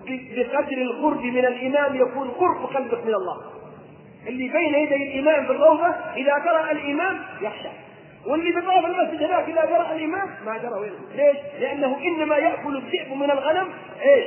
بقدر القرب من الإمام يكون قرب قلبك من الله. اللي بين يدي الإمام في الروضة إذا قرأ الإمام يخشى، واللي بطرف المسجد هناك إذا قرأ الإمام ما درى وينه. ليش؟ لأنه إنما يأكل الذئب من الغنم إيش؟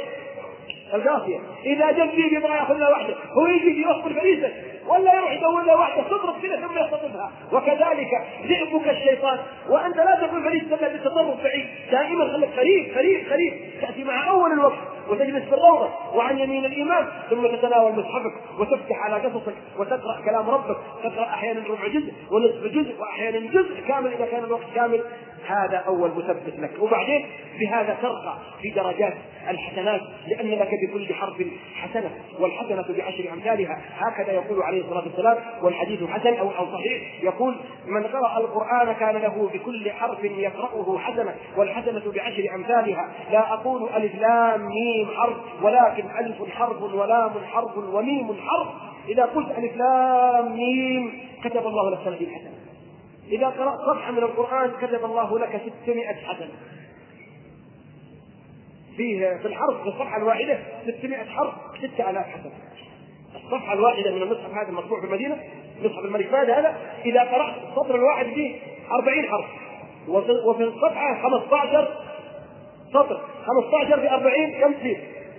القافية. إذا جد فيه يبغى يأخذها وحده، هو يجي يأخذ فريسة ولا يروح يدور له وحده تضرب كذا ثم يختطفها. وكذلك ذئبك الشيطان، وأنت لا تكون فريسة إلا بتطرف بعيد، دائما خليك قريب تأتي مع أول الوقت وتجلس في الروضة وعن يمين الإمام، ثم تتناول مصحفك وتفتح على قصصك وتقرأ كلام ربك، تقرأ أحيانا ربع جزء ونصف جزء وأحيانا جزء كامل إذا كان الوقت كامل. هذا أول مثبت لك، وبعدين بهذا ترقى في درجات الحسنات، لأن لك بكل حرف حسنة، والحسنة ب10 أمثالها، هكذا يقول عليه الصلاة والسلام، والحديث حسن أو صحيح، يقول من قرأ القرآن كان له بكل حرف يقرأه حسنة، والحسنة ب10 أمثالها. لا أقول ألف لام ميم حرف، ولكن ألف حرف ولام حرف وميم حرف. إذا قلت ألف لام ميم كتب الله لك 30 حسنة. إذا قرأت صفحة من القرآن كتب الله لك 600 حسنة. في الحرف في الصفحة الواحدة 600 حرف 6000 حسنة. الصفحة الواحدة من المصحف هذا المطبوع في المدينة، مصحف الملك فهد هذا، إذا قرأت السطر الواحد فيه 40 حرف، وفي الصفحة 15 سطر، 15 في 40 كم تصير؟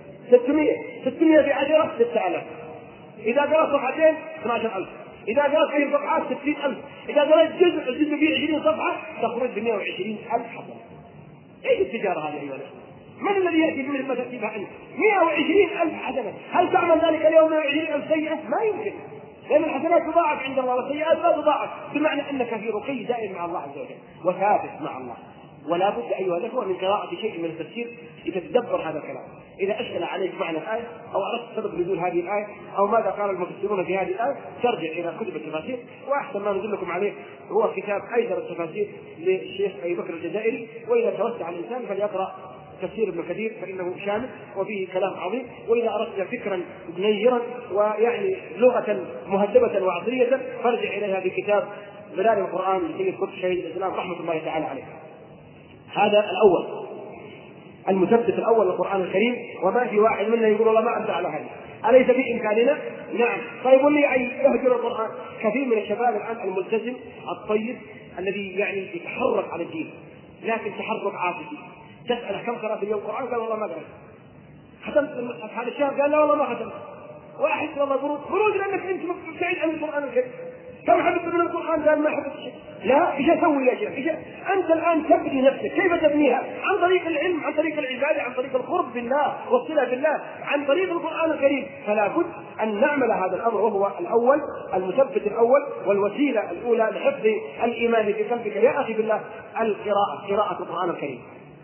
600 في 10 6000. إذا قرأت صفحتين 12000. إذا قرأت فيه صفحات 60000. إذا قرأت الجزء فيه 20 صفحة تخرج ب 120,000 حسنة. إيش التجارة هذه أيها الأخوة؟ من الذي يأتي بمثل ما تكتبها أنت؟ 120,000 حسنة. هل تعمل ذلك اليوم 120,000 سيئة؟ ما يمكن، لأن الحسنات تضاعف عند الله والسيئات لا تضاعف، بمعنى أنك في رقي دائم مع الله عز وجل وثابت مع الله. ولا بد أيها الأخوة من قراءة شيء من التفسير لتتدبر هذا الكلام. إذا أشكل عليك معنى الآية أو عرفت سبب نزول هذه الآية أو ماذا قال المفسرون في هذه الآية، ترجع إلى كتب التفاسير، وأحسن ما ندلكم عليه هو كتاب أيسر التفاسير للشيخ أبي بكر الجزائري. وإذا توسع الإنسان فليقرأ تفسير ابن كثير فإنه شامل وفيه كلام عظيم. وإذا أردت فكرا منيرا ويعني لغة مهذبة وعصرية فارجع إليها بكتاب ظلال القرآن لسيد قطب شهيد الإسلام رحمة الله تعالى عليه. هذا الأول، المثبت الأول للقرآن الكريم. وما في واحد منا يقول والله ما أنت على هذا، أليس بإمكاننا؟ نعم. طيب واللي يهجر القرآن؟ كثير من الشباب الآن الملتزم الطيب الذي يعني يتحرك على الدين، لكن تحرك عاطفي. تسأله كم قرأت اليوم القرآن؟ قال والله ما قرأت. ختمت المصحف هذا الشهر؟ قال لا والله ما ختمت. واحد والله خروج لأنك أنت مبتعد عن القرآن الكريم. كم حفظت من القرآن؟ قال ما حفظت شيء. لا، ايش اسوي يا شيخ؟ انت الان تبني نفسك، كيف تبنيها؟ عن طريق العلم، عن طريق العباده، عن طريق القرب بالله والصله بالله، عن طريق القرآن الكريم. فلا بد ان نعمل هذا الامر، وهو الاول المثبت الاول والوسيله الاولى لحفظ الايمان في قلبك يا اخي بالله، قراءه القرآن الكريم.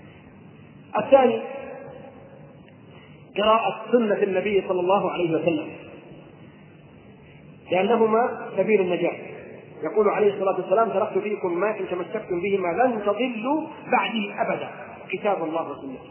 الثاني قراءه سنه النبي صلى الله عليه وسلم، لأنهما سبيل النجاة. يقول عليه الصلاة والسلام تركت فيكم ما إن تمسكتم بهما لن تضلوا بعدي أبدا، كتاب الله وسنتي.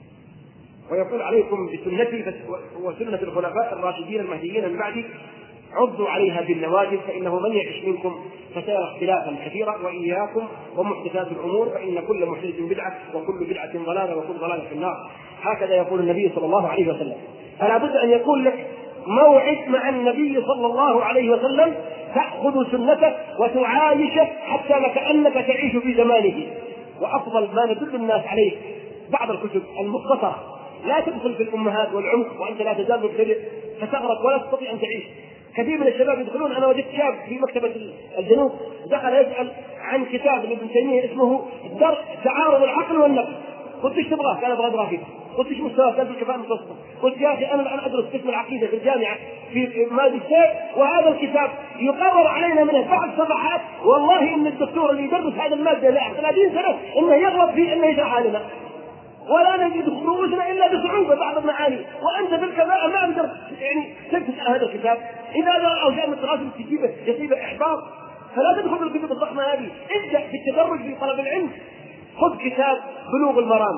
ويقول عليكم بسنتي وسنة الخلفاء الراشدين المهديين من بعدي عضوا عليها بالنواجذ، فإنه من يعش منكم فسيرى اختلافا كثيرا، وإياكم ومحدثات الأمور فإن كل محدث بدعة وكل بدعة ضلالة وكل ضلالة في النار. هكذا يقول النبي صلى الله عليه وسلم. فلا بد أن يكون لك موعد مع النبي صلى الله عليه وسلم تأخذ سنته وتعايشه حتى كأنك تعيش في زمانه. وأفضل ما ندل الناس عليه بعض الكتب المختصرة، لا تدخل في الأمهات والعمق وأنت لا تزال مبتدئ فتغرق ولا تستطيع أن تعيش. كثير من الشباب يدخلون، أنا وجدت شاب في مكتبة الجنوب دخل يسأل عن كتاب لابن تيمية اسمه درء تعارض العقل والنقل. قلت ايش تبغاه؟ قال ابغى جغرافيا. قلت ايش مستواه؟ قال في الكفاءة المتوسطة. قلت يا اخي انا الان ادرس قسم العقيده في الجامعه في ماجستير، وهذا الكتاب يقرر علينا منه بعض صفحات، والله ان الدكتور اللي يدرس هذا الماده له 30 سنه انه يغلط في انه يشرحها لنا، ولا نجد خروجنا الا بصعوبه بعض المعاني، وانت بالكفاءه ما اقدر يعني تكتب هذا الكتاب. اذا او شيء من التراجم يصيب احباط. فلا تدخل بالكتب الضخمه هذه، ابدا في التدرج في طلب العلم. خذ كتاب بلوغ المرام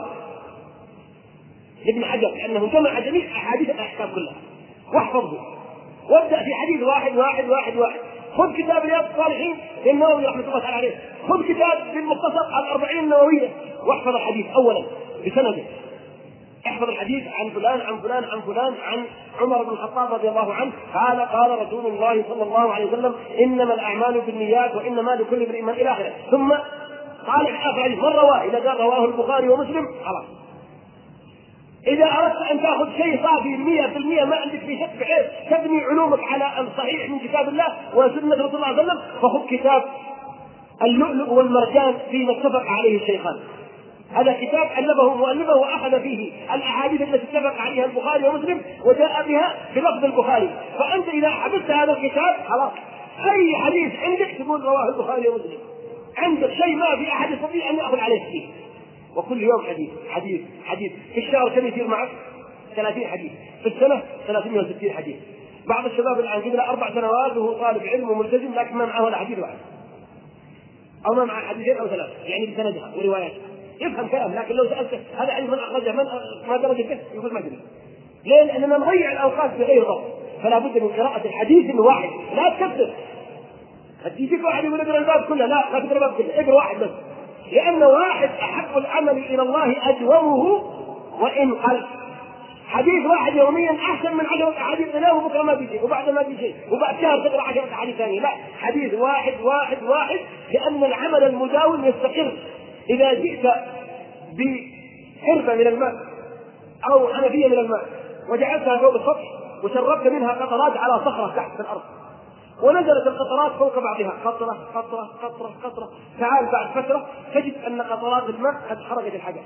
لابن حجر لأنه جمع جميع أحاديث الأحكام كلها واحفظه، وابدأ في حديث واحد واحد واحد واحد. خذ كتاب رياض الصالحين للنووي رحمة الله تعالى عليه. خذ كتاب بالمختصر الأربعين النووية واحفظ الحديث أولا بسنده. احفظ الحديث عن فلان عن فلان عن فلان عن عمر بن الخطاب رضي الله عنه قال رسول الله صلى الله عليه وسلم إنما الأعمال بالنيات وإنما لكل امرئ ما إلى آخره. ثم قال في آخر الحديث من رواه، إذا قال رواه البخاري ومسلم خلاص. إذا أردت أن تأخذ شيء صافي 100% ما عندك في شك بحيث تبني علومك على الصحيح من كتاب الله وسنة رسول الله صلى الله عليه وسلم، فخذ كتاب اللؤلؤ والمرجان فيما اتفق عليه الشيخان. هذا كتاب ألفه مؤلفه وأخذ فيه الأحاديث التي اتفق عليها البخاري ومسلم وجاء بها بلفظ البخاري. فأنت إذا حفظت هذا الكتاب خلاص أي حديث عندك تقول رواه البخاري ومسلم، عندك شيء ما في أحد يستطيع أن يأخذ عليه فيه. وكل يوم حديث حديث حديث. في الشهر كم يصير معك؟ 30 حديث. في السنة 360 حديث. بعض الشباب الآن قبل 4 سنوات وهو طالب علم وملتزم لكن ما معه ولا حديث واحد، أو ما معه حديثين أو 3 يعني بسندها ورواياتها، يفهم كلام، لكن لو سألته هذا علم من أخرجه من ما درج به يقول ما أدري. ليه؟ لأننا نضيع الأوقات بغير ضبط. فلا بد من قراءة الحديث واحد، لا تكثر. تجيك واحد يقول اقرا الباب كله، لا تقرا الباب كله، اقرا واحد بس، لأن واحد أحب العمل إلى الله أدومه وإن قل. حديث واحد يوميا أحسن من 10 أحاديث اليوم وبكرة ما في شيء وبعد ما في شيء وبعد شهر تقرأ 10 أحاديث ثانية. لا، حديث واحد واحد واحد، لأن العمل المداوم يستقر. إذا جئت بحربة من الماء أو حنفية من الماء وجعلتها فوق السطح وشربت منها قطرات على صخرة تحت في الأرض ونزلت القطرات فوق بعضها قطرة قطرة قطرة قطرة، تعال بعد فترة تجد أن قطرات الماء قد خرجت الحجر.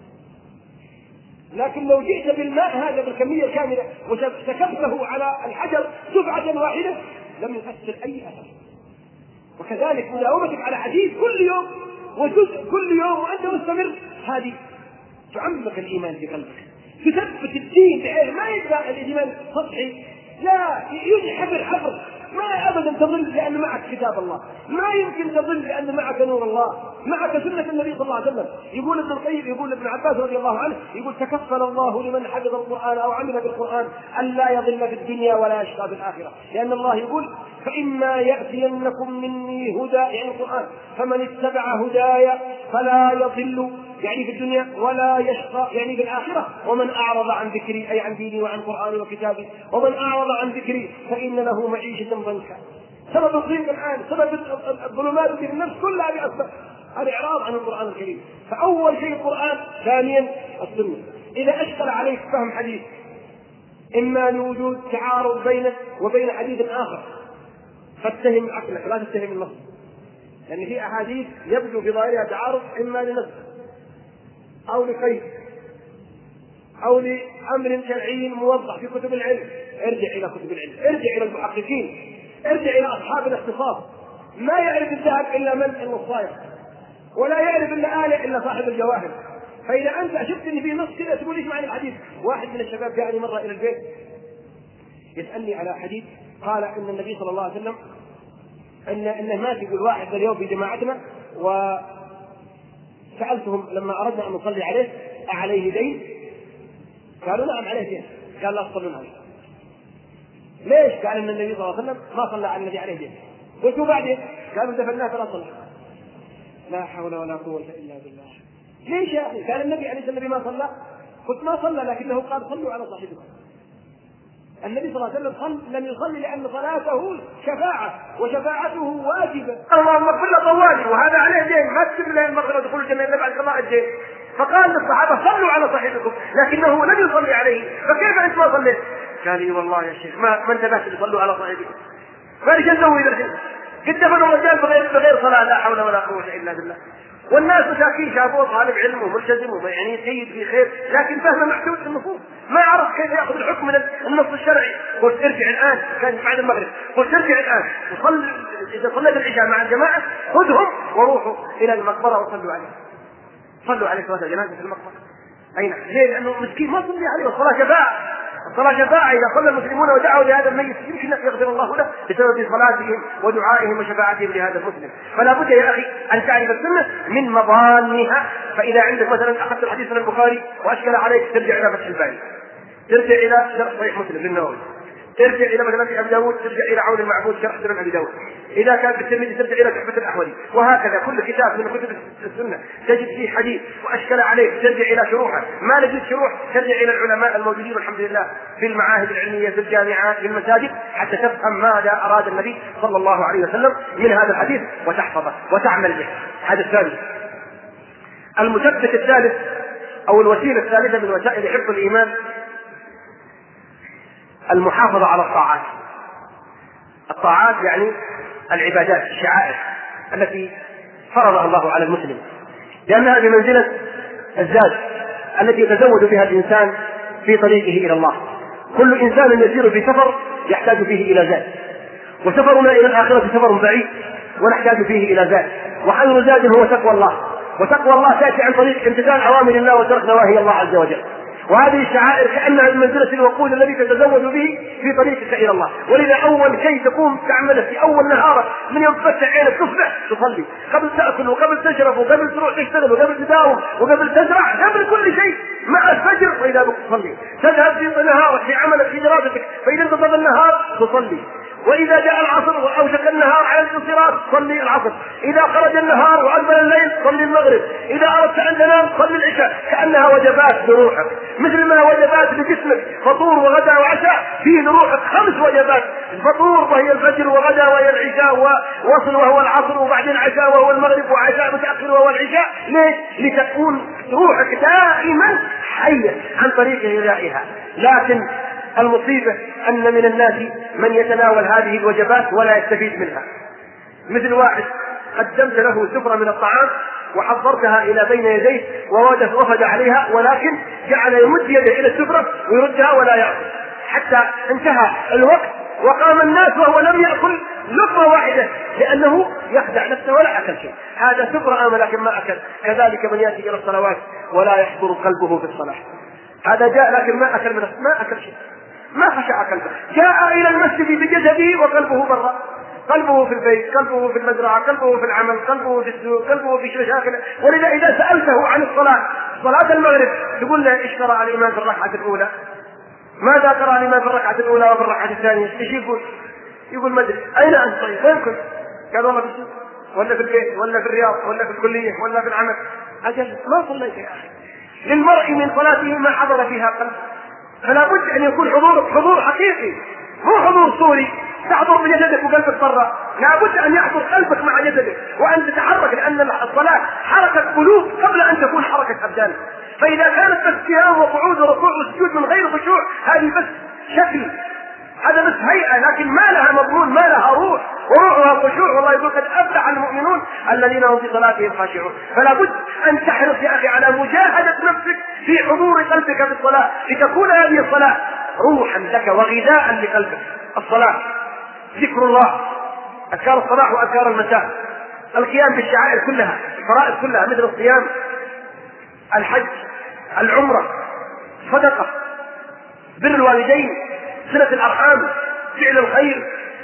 لكن لو جئت بالماء هذا بالكمية الكاملة وسكبته على الحجر دفعة واحدة لم يؤثر أي أثر. وكذلك مداومتك على حديث كل يوم وجزء كل يوم وأنت مستمر، هذه تعمق الإيمان في قلبك، تثبت الدين بحيث ما يبقى الإيمان سطحي، لا ينحفر حفر. ما أبدا تظل لأن معك كتاب الله، ما يمكن تظل لأن معك نور الله، معك سنة النبي صلى الله عليه وسلم. يقول ابن القيم، يقول ابن عباس رضي الله عنه، يقول تكفل الله لمن حفظ القرآن أو عمل بالقرآن أن لا يضل في الدنيا ولا يشقى في الآخرة. لأن الله يقول فإما يأتينكم مني هدى، يعني القرآن، فمن اتبع هداي فلا يضل يعني في الدنيا ولا يشقى يعني في الآخرة، ومن أعرض عن ذكري أي عن ديني وعن قرآني وكتابي، ومن أعرض عن ذكري فإن له معيشة ضنكا. سبب الضيق الآن، سبب الظلمات في النفس كلها بأسباب الإعراض عن القرآن الكريم. فأول شيء القرآن، ثانيا السنة. إذا أشكل عليك فهم حديث إما لوجود تعارض بينك وبين حديث آخر فاتهم عقلك لا تتهم النص، لأن في أحاديث يبدو في ظاهرها تعارض إما لنص أو لقيد أو لأمر شرعي موضح في كتب العلم. ارجع إلى كتب العلم، ارجع إلى المحققين، ارجع إلى أصحاب الاختصاص. ما يعرف الذهب إلا من الوصايا، ولا يعرف إلا آلة إلا صاحب الجواهر. فإذا أنت شفت إن في نص كذا تقول ليش معنى الحديث. واحد من الشباب جاءني مرة إلى البيت يسألني على حديث، قال إن النبي صلى الله عليه وسلم إنه ما يقول واحد اليوم في جماعتنا، وسألتهم لما أردنا أن نصلي عليه أعليه دين؟ قالوا نعم عليه دين. قال لا تصلون عليه. ليش؟ قال ان النبي صلى الله عليه وسلم ما صلى على النبي عليه الصلاة والسلام. قلت وبعدين؟ قالوا دفناه فلا صلى. لا حول ولا قوة الا بالله. ليش يا اخي؟ قال النبي عليه الصلاة والسلام ما صلى. قلت ما صلى، لكنه قال صلوا على صاحبكم. النبي صلى الله عليه وسلم لم يصلي لأن صلاته شفاعة وشفاعته واجبة. اللهم اغفر له طوالي وهذا عليه دين، ما تكتب له المغفرة دخول الجنة إلا بعد قضاء الدين. فقال للصحابة صلوا على صاحبكم، لكنه لم يصلي عليه. فكيف أنت ما صليت؟ قال لي والله يا شيخ ما انتبهت لصلوا على صاحبكم. فايش نسوي الحين؟ قد دفنوا الرجال بغير صلاة، لا حول ولا قوة إلا بالله. والناس مساكين شافوه طالب علم وملتزم يعني سيد في خير، لكن فهمه محدود في النصوص، ما عرف كيف ياخذ الحكم من النص الشرعي. قلت ارجع الان، كان بعد المغرب، قلت ارجع الان وصل، اذا صليت العشاء مع الجماعه خذهم وروحوا الى المقبره وصلوا عليه. صلوا عليه صلاه الجنازه في المقبره. اي نعم. ليه؟ لانه مسكين ما صلي عليه، والصلاه شفاعه. الصلاة شفاعة. إذا صلى المسلمون ودعوا لهذا الميت يمكن أن يغفر الله له بسبب صلاتهم ودعائهم وشفاعتهم لهذا المسلم. فلا بد يا أخي أن تعرف السنة من مظانها. فإذا عندك مثلا أخذت الحديث من البخاري وأشكل عليك ترجع إلى فتح الباري، ترجع إلى شرح صحيح مسلم للنووي، ترجع إلى مثلا في أبي داود ترجع إلى عون المعبود شرح سنن أبي داود، إذا كان في الترمذي ترجع إلى تحفة الأحولي، وهكذا كل كتاب من كتب السنة تجد فيه حديث وأشكل عليه ترجع إلى شروحه، ما لقيت شروح ترجع إلى العلماء الموجودين والحمد لله في المعاهد العلمية في الجامعات في المساجد حتى تفهم ماذا أراد النبي صلى الله عليه وسلم من هذا الحديث وتحفظه وتعمل به. هذا الثالث. المثبت الثالث أو الوسيلة الثالثة من وسائل حفظ الإيمان المحافظة على الطاعات. الطاعات يعني العبادات، الشعائر التي فرضها الله على المسلم، لأنها بمنزلة الزاد التي يتزود بها الإنسان في طريقه إلى الله. كل إنسان يسير في سفر يحتاج فيه إلى زاد، وسفرنا إلى الآخرة سفر بعيد ونحتاج فيه إلى زاد، وخير زاد هو تقوى الله، وتقوى الله تأتي عن طريق امتثال أوامر الله وترك نواهي الله عز وجل. وهذه الشعائر كأنها من منزلة الوقود الذي تتزود به في طريقك إلى الله. ولذا أول شيء تقوم تعمله في أول نهارك من يوم تفتح عينك تصبح تصلي، قبل تأكل وقبل تشرب وقبل تروح تشتغل وقبل تداوم وقبل تزرع، قبل كل شيء مع الفجر وإذا بك تصلي. تذهب في نهارك في عملك في دراستك، فإذا انتصف النهار تصلي، وإذا جاء العصر وأوشك النهار على الانصراف صلي العصر، إذا خرج النهار وأقبل الليل صلي المغرب، إذا أردت أن تنام صلي العشاء. كأنها وجبات لروحك، مثل ما وجبات لجسمك فطور وغدا وعشاء، في لروحك 5 وجبات: الفطور وهي الفجر، وغدا وهي العشاء، ووصل وهو العصر، وبعدين عشاء وهو المغرب، وعشاء متأخر وهو العشاء. ليش؟ لتكون روحك دائما حية عن طريق غذائها. لكن المصيبة أن من الناس من يتناول هذه الوجبات ولا يستفيد منها، مثل واحد قدمت له سفرة من الطعام وحضرتها إلى بين يديه ووفد عليها، ولكن جعل يمد يده إلى السفرة ويردها ولا يأكل حتى انتهى الوقت وقام الناس وهو لم يأكل لقمة واحدة، لأنه يخدع نفسه ولا أكل شيء. هذا سفرة لكن ما أكل. كذلك من يأتي إلى الصلوات ولا يحضر قلبه في الصلاة، هذا جاء لكن ما أكل شيء، ما خشع قلبه، جاء إلى المسجد بجسده وقلبه برا، قلبه في البيت، قلبه في المزرعة، قلبه في العمل، قلبه في السوق، قلبه في مشاكل. ولذا إذا سألته عن صلاة المغرب تقول له إيش قرأ الإمام في الركعة الأولى؟ ماذا قرأ الإمام في الركعة الأولى وفي الركعة الثانية؟ إيش يقول؟ يقول ما أدري. أين أنت طيب؟ وين كنت؟ قال والله في السوق ولا في البيت ولا في الرياض ولا في الكلية ولا في العمل. أجل ما صليت يا أخي. للمرء من صلاته ما حضر فيها قلب، فلا بد أن يكون حضور حقيقي، مو حضور صوري تحضر بجسدك وقلبك برا. لا بد أن يحضر قلبك مع جسدك وأن تتحرك، لأن الصلاة حركة قلوب قبل أن تكون حركة أبدان. فإذا كانت بس قيام وقعود وركوع وسجود من غير خشوع هذه بس شكل، هذا بس هيئة، لكن ما لها مضمون، ما لها روح، وروحها خشوع. والله يقول قد أفلح المؤمنون الذين هم في صلاتهم خاشعون. فلا بد أن تحرص يا أخي على مجاهدة نفسك في حضور قلبك في الصلاة، لتكون هذه الصلاة روحا لك وغذاء لقلبك. الصلاة ذكر الله، أذكار الصباح وأذكار المساء، القيام بالشعائر كلها، الفرائض كلها مثل الصيام، الحج، العمرة، صدقة، بر الوالدين، صلة الأرحام، فعل الخير،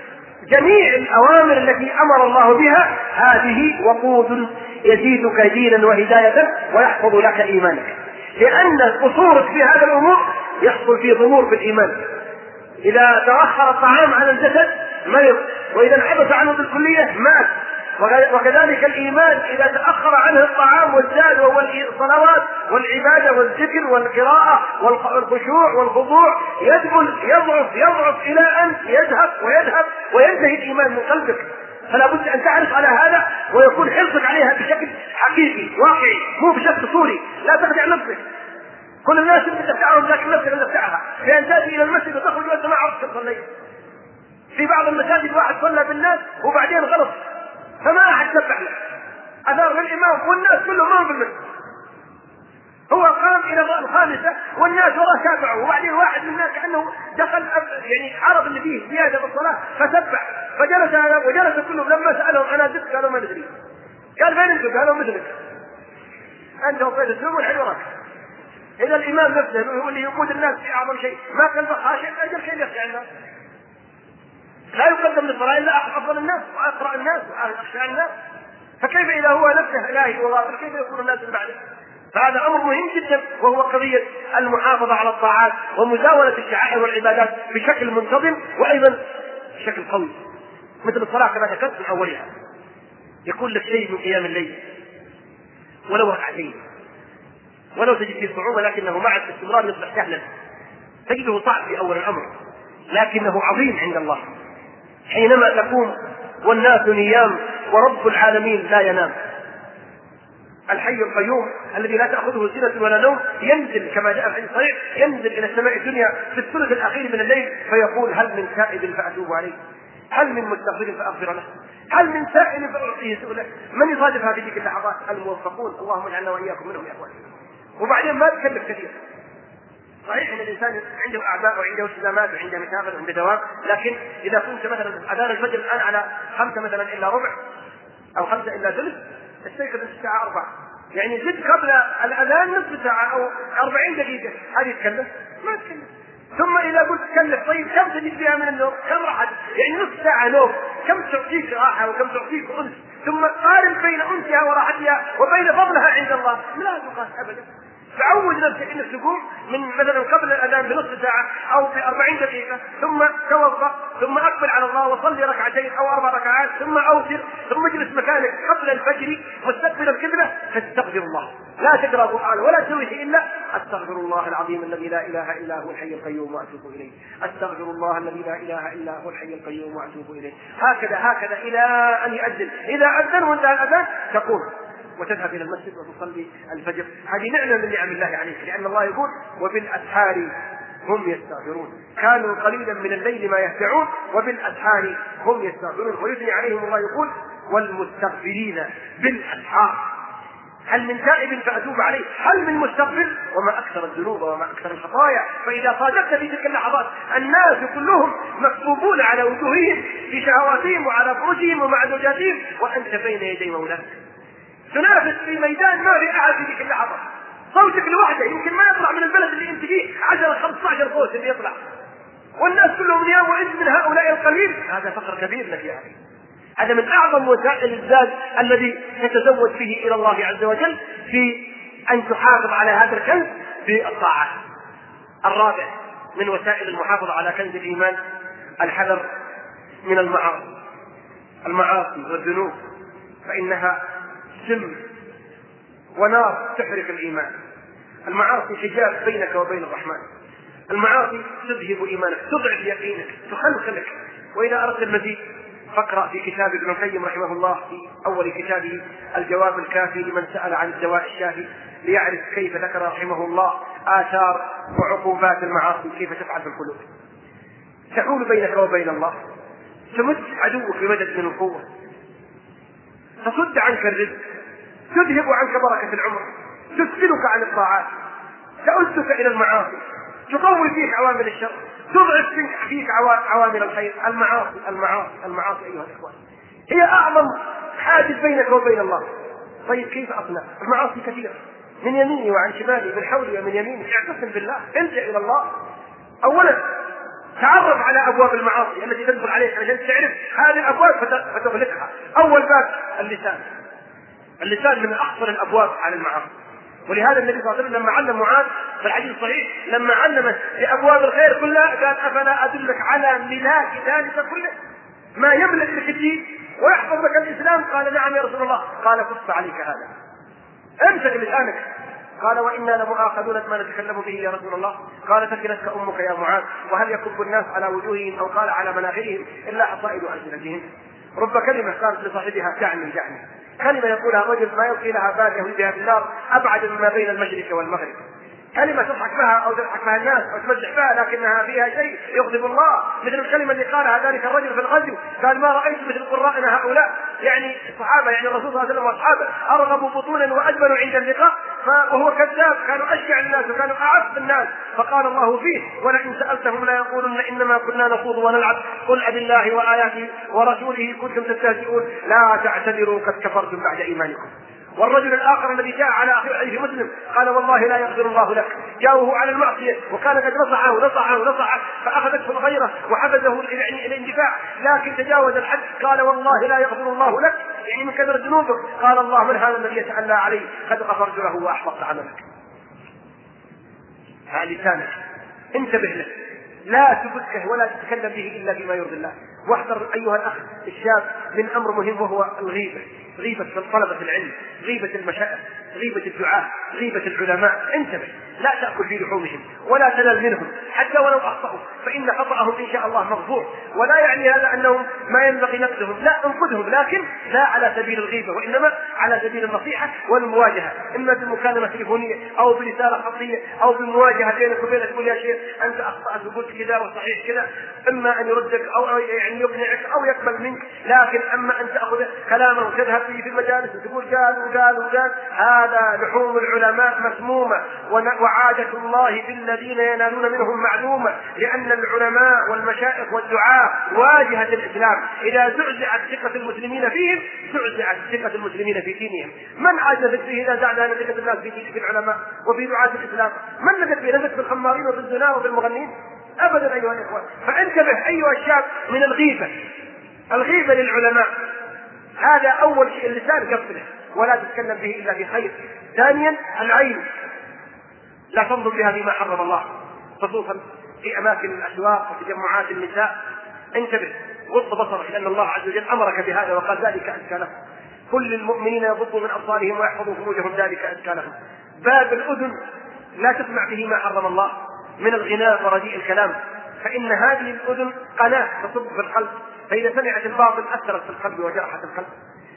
جميع الأوامر التي أمر الله بها هذه وقود يزيدك دينا وهداية ويحفظ لك إيمانك. لأن قصورك في هذا الأمور يحصل فيه ضمور في الإيمان، إذا تأخر الطعام عن الجسد مرض، وإذا انحبس عنه بالكلية مات. وكذلك الإيمان إذا تأخر عنه الطعام والزاد وهو الصلوات والعبادة والذكر والقراءة والخشوع والخضوع يضعف إلى أن يذهب وينتهي الإيمان من قلبك. فلا بد أن تعرف على هذا ويكون حرصك عليها بشكل حقيقي واقعي، مو بشكل صوري. لا تخدع نفسك. كل الناس تدفعهم لكن نفسك تدفعها، لأن تأتي إلى المسجد وتخرج وأنت ما عرفت تصلي. في بعض المساجد واحد صلى بالناس وبعدين غلط فما أحد تبع له، أثار للإمام والناس كلهم ما هم بالمسجد. هو قام إلى الخامسة والناس وراه تابعوا، وبعدين واحد من الناس كأنه دخل يعني عرف اللي فيه زيادة بالصلاة فتبع، وجلس كلهم. لما سألهم أنا زدت قالوا ما ندري. قال فين انتم؟ قالوا مثلك، أنت وصيت السوق والحين وراك. إذا الإمام نفسه هو اللي يقود الناس في أعظم شيء، ما كان خاشع أجل شيء يخشى الناس. لا يقدم للصلاة إلا أفضل الناس وأقرأ الناس وأخشى الناس، فكيف إذا هو نفسه إلهي وغافل كيف يكون الناس من بعده؟ فهذا أمر مهم جدا، وهو قضية المحافظة على الطاعات ومزاولة الشعائر والعبادات بشكل منتظم وأيضا بشكل قوي. مثل الصلاة كما ذكرت من أولها، يكون لك شيء من قيام الليل ولو ركعتين، ولو تجد فيه صعوبة لكنه مع الاستمرار يصبح سهلا. تجده صعب في أول الأمر لكنه عظيم عند الله. حينما تقوم والناس نيام ورب العالمين لا ينام، الحي القيوم الذي لا تأخذه سنة ولا نوم ينزل كما جاء في الصحيح، ينزل إلى السماء الدنيا في الثلث الأخير من الليل فيقول هل من تائب فأتوب عليه، هل من مستغفر فأغفر له، هل من سائل فأعطيه سؤله. من يصادفها في تلك اللحظات؟ الموفقون، اللهم اجعلنا وإياكم منهم يا أخوان. وبعدين ما تكلف كثير. صحيح ان الانسان عنده اعباء وعنده التزامات وعنده مشاغل وعنده دوام، لكن اذا كنت مثلا اذان الفجر الان على 5 مثلا الا ربع او 5 الا ثلث، استيقظ الساعه 4، يعني زد قبل الاذان نصف ساعه او 40 دقيقه، هذه تكلف؟ ما تكلف. ثم اذا قلت تكلف طيب كم تجد فيها من النوم؟ كم راحت؟ يعني نصف ساعه نوم كم تعطيك راحه وكم تعطيك انس؟ ثم قارن بين انسها وراحتها وبين فضلها عند الله، لا تقاس ابدا. تعود نفسك انك تقوم من مثلا قبل الاذان بنصف ساعه او ب40 دقيقه، ثم توضا، ثم اقبل على الله وصلي ركعتين او 4 ركعات، ثم اوتر، ثم اجلس مكانك قبل الفجر مستقبل القبله فاستغفر الله. لا تقرا قران ولا تسوي شيء الا استغفر الله العظيم الذي لا اله الا هو الحي القيوم واتوب اليه، استغفر الله الذي لا اله الا هو الحي القيوم واتوب اليه، هكذا الى ان يؤذن. اذا اذن وانتهى الاذان تقوم وتذهب إلى المسجد وتصلي الفجر. هذه نعمة من نعم الله عليك، لأن الله يقول وبالأسحار هم يستغفرون، كانوا قليلا من الليل ما يهجعون وبالأسحار هم يستغفرون. ويثني عليهم الله يقول والمستغفرين بالأسحار، هل من تائب فأتوب عليه، هل من مستغفر؟ وما أكثر الذنوب وما أكثر الخطايا. فإذا صادفت في تلك اللحظات الناس كلهم مكتوبون على وجوههم في شهواتهم وعلى فرجهم ومع زوجاتهم وأنت بين يدي مولاك تنافس في ميدان ما في أحد في تلك اللحظة، صوتك لوحده يمكن ما يطلع من البلد اللي انت فيه 10-15 صوت اللي يطلع، والناس كلهم نيام وانت من هؤلاء القليل. هذا فقر كبير لك يا أخي. هذا من أعظم وسائل الزاد الذي تتزود به إلى الله عز وجل في أن تحافظ على هذا الكنز في الطاعات. الرابع من وسائل المحافظة على كنز الإيمان الحذر من المعاصي والذنوب، فإنها سم ونار تحرق الإيمان. المعاصي حجاب بينك وبين الرحمن، المعاصي تذهب إيمانك، تضعف يقينك، تخلخلك. وإذا أردت المزيد فاقرأ في كتاب ابن القيم رحمه الله في أول كتابه الجواب الكافي لمن سأل عن الدواء الشافي، ليعرف كيف ذكر رحمه الله آثار وعقوبات المعاصي كيف تفعل في القلوب. تحول بينك وبين الله، تمد عدوك بمدد من القوة، تصد عنك الرزق، تذهب عنك بركة العمر، تسفلك عن الطاعات، تؤدك إلى المعاصي، تقوي فيك عوامل الشر، تضعف فيك عوامل الخير. المعاصي أيها الإخوان هي أعظم حاجز بينك وبين الله. طيب كيف أصنع؟ المعاصي كثيرة من يميني وعن شمالي، من حولي ومن يميني. اعتصم بالله، الجأ إلى الله. أولا تعرف على أبواب المعاصي التي تدخل عليك عشان تعرف هذه الأبواب فتغلقها. أول باب اللسان من أخطر الأبواب على المعاصي، ولهذا النبي صلى الله عليه وسلم لما علم معاذ في الحديث الصحيح لما علمه لابواب الخير كلها قال افلا ادلك على ملاك ذلك كله، ما يملك لك الدين ويحفظ لك الاسلام؟ قال نعم يا رسول الله. قال كف عليك هذا، امسك لسانك. قال وانا لمؤاخذون بما نتكلم به يا رسول الله؟ قال ثكلتك امك يا معاذ، وهل يكب الناس على وجوههم او قال على مناخرهم الا حصائد السنتهم؟ رب كلمه قالت لصاحبها دعني دعني، كلمه يقولها الرجل ما يلقي لها بال يهوي بها في النار ابعد مما بين المشرق والمغرب، كلمه تضحك بها او تضحك بها الناس او تمزح بها لكنها فيها شيء يغضب الله، مثل الكلمه اللي قالها ذلك الرجل في الغزو، قال ما رايت مثل قرائنا هؤلاء، يعني الصحابه يعني الرسول صلى الله عليه وسلم واصحابه ارغبوا بطونا واجملوا عند اللقاء، وهو كذاب، كانوا اشجع الناس وكانوا اعف الناس، فقال الله فيه ولئن سالتهم لا يقولن انما كنا نخوض ونلعب قل أبالله واياته ورسوله كنتم تستهزئون لا تعتذروا قد كفرتم بعد ايمانكم. والرجل الآخر الذي جاء على أخيه مسلم قال والله لا يغفر الله لك، جاءه على المعصية وكان قد نصعه فأخذته الغيرة وحفزه الاندفاع، لكن تجاوز الحد قال والله لا يغفر الله لك، يعني من كثرة ذنوبك. قال الله من هذا الذي يتألى عليه؟ قد غفرت له وأحبطت عملك. هذا لسانك انتبه له، لا تفكه ولا تتكلم به إلا بما يرضي الله. واحذر أيها الأخ الشاب من أمر مهم وهو الغيبة، غيبة طلبة العلم، غيبة المشايخ، غيبة الدعاة، غيبة العلماء. انتبه، لا تأكل في لحومهم ولا تنال منهم حتى ولو أخطأوا، فإن خطأهم إن شاء الله مغفور. ولا يعني هذا أنهم ما ينبغي نقدهم، لا انقدهم، لكن لا على سبيل الغيبة، وإنما على سبيل النصيحة والمواجهة، إما بالمكالمة تليفونية أو برسالة خطية أو بالمواجهة بينك وبينك، تقول يا شيخ أنت أخطأت وقلت كذا والصحيح كذا، إما أن يردك أو يعني يقنعك أو يقبل منك، لكن أما أن تأخذ كلامه وتذهب فيه في المجالس وتقول قال هذا لحوم العلماء مسمومة، وعادة الله بالذين ينالون منهم معلومة، لأن العلماء والمشايخ والدعاة واجهة الإسلام، إذا زعزعت ثقة المسلمين فيهم زعزعت ثقة المسلمين في دينهم. من عجزت فيه إذا زعزعنا ثقة الناس في العلماء وفي دعاة الإسلام؟ من نجت فيه؟ نجت بالخمارين وبالزنا وبالمغنين؟ أبدا أيها الإخوان. فانتبه أيها الشاب من الغيبة للعلماء. هذا أول شيء، اللسان قفله ولا تتكلم به إلا بخير. ثانيا العين، لا تنظر بها فيما حرم الله، خصوصا في أماكن الأسواق وتجمعات النساء. انتبه، غض بصرك، لأن الله عز وجل أمرك بهذا وقال ذلك أزكى لهم. كل المؤمنين يغضوا من أبصارهم ويحفظوا فروجهم ذلك أزكى لهم. باب الأذن لا تسمع به ما حرم الله من الغناء ورديء الكلام، فإن هذه الأذن قناة تصب في القلب، فإذا سمعت الباطل أثرت في القلب وجرحت القلب.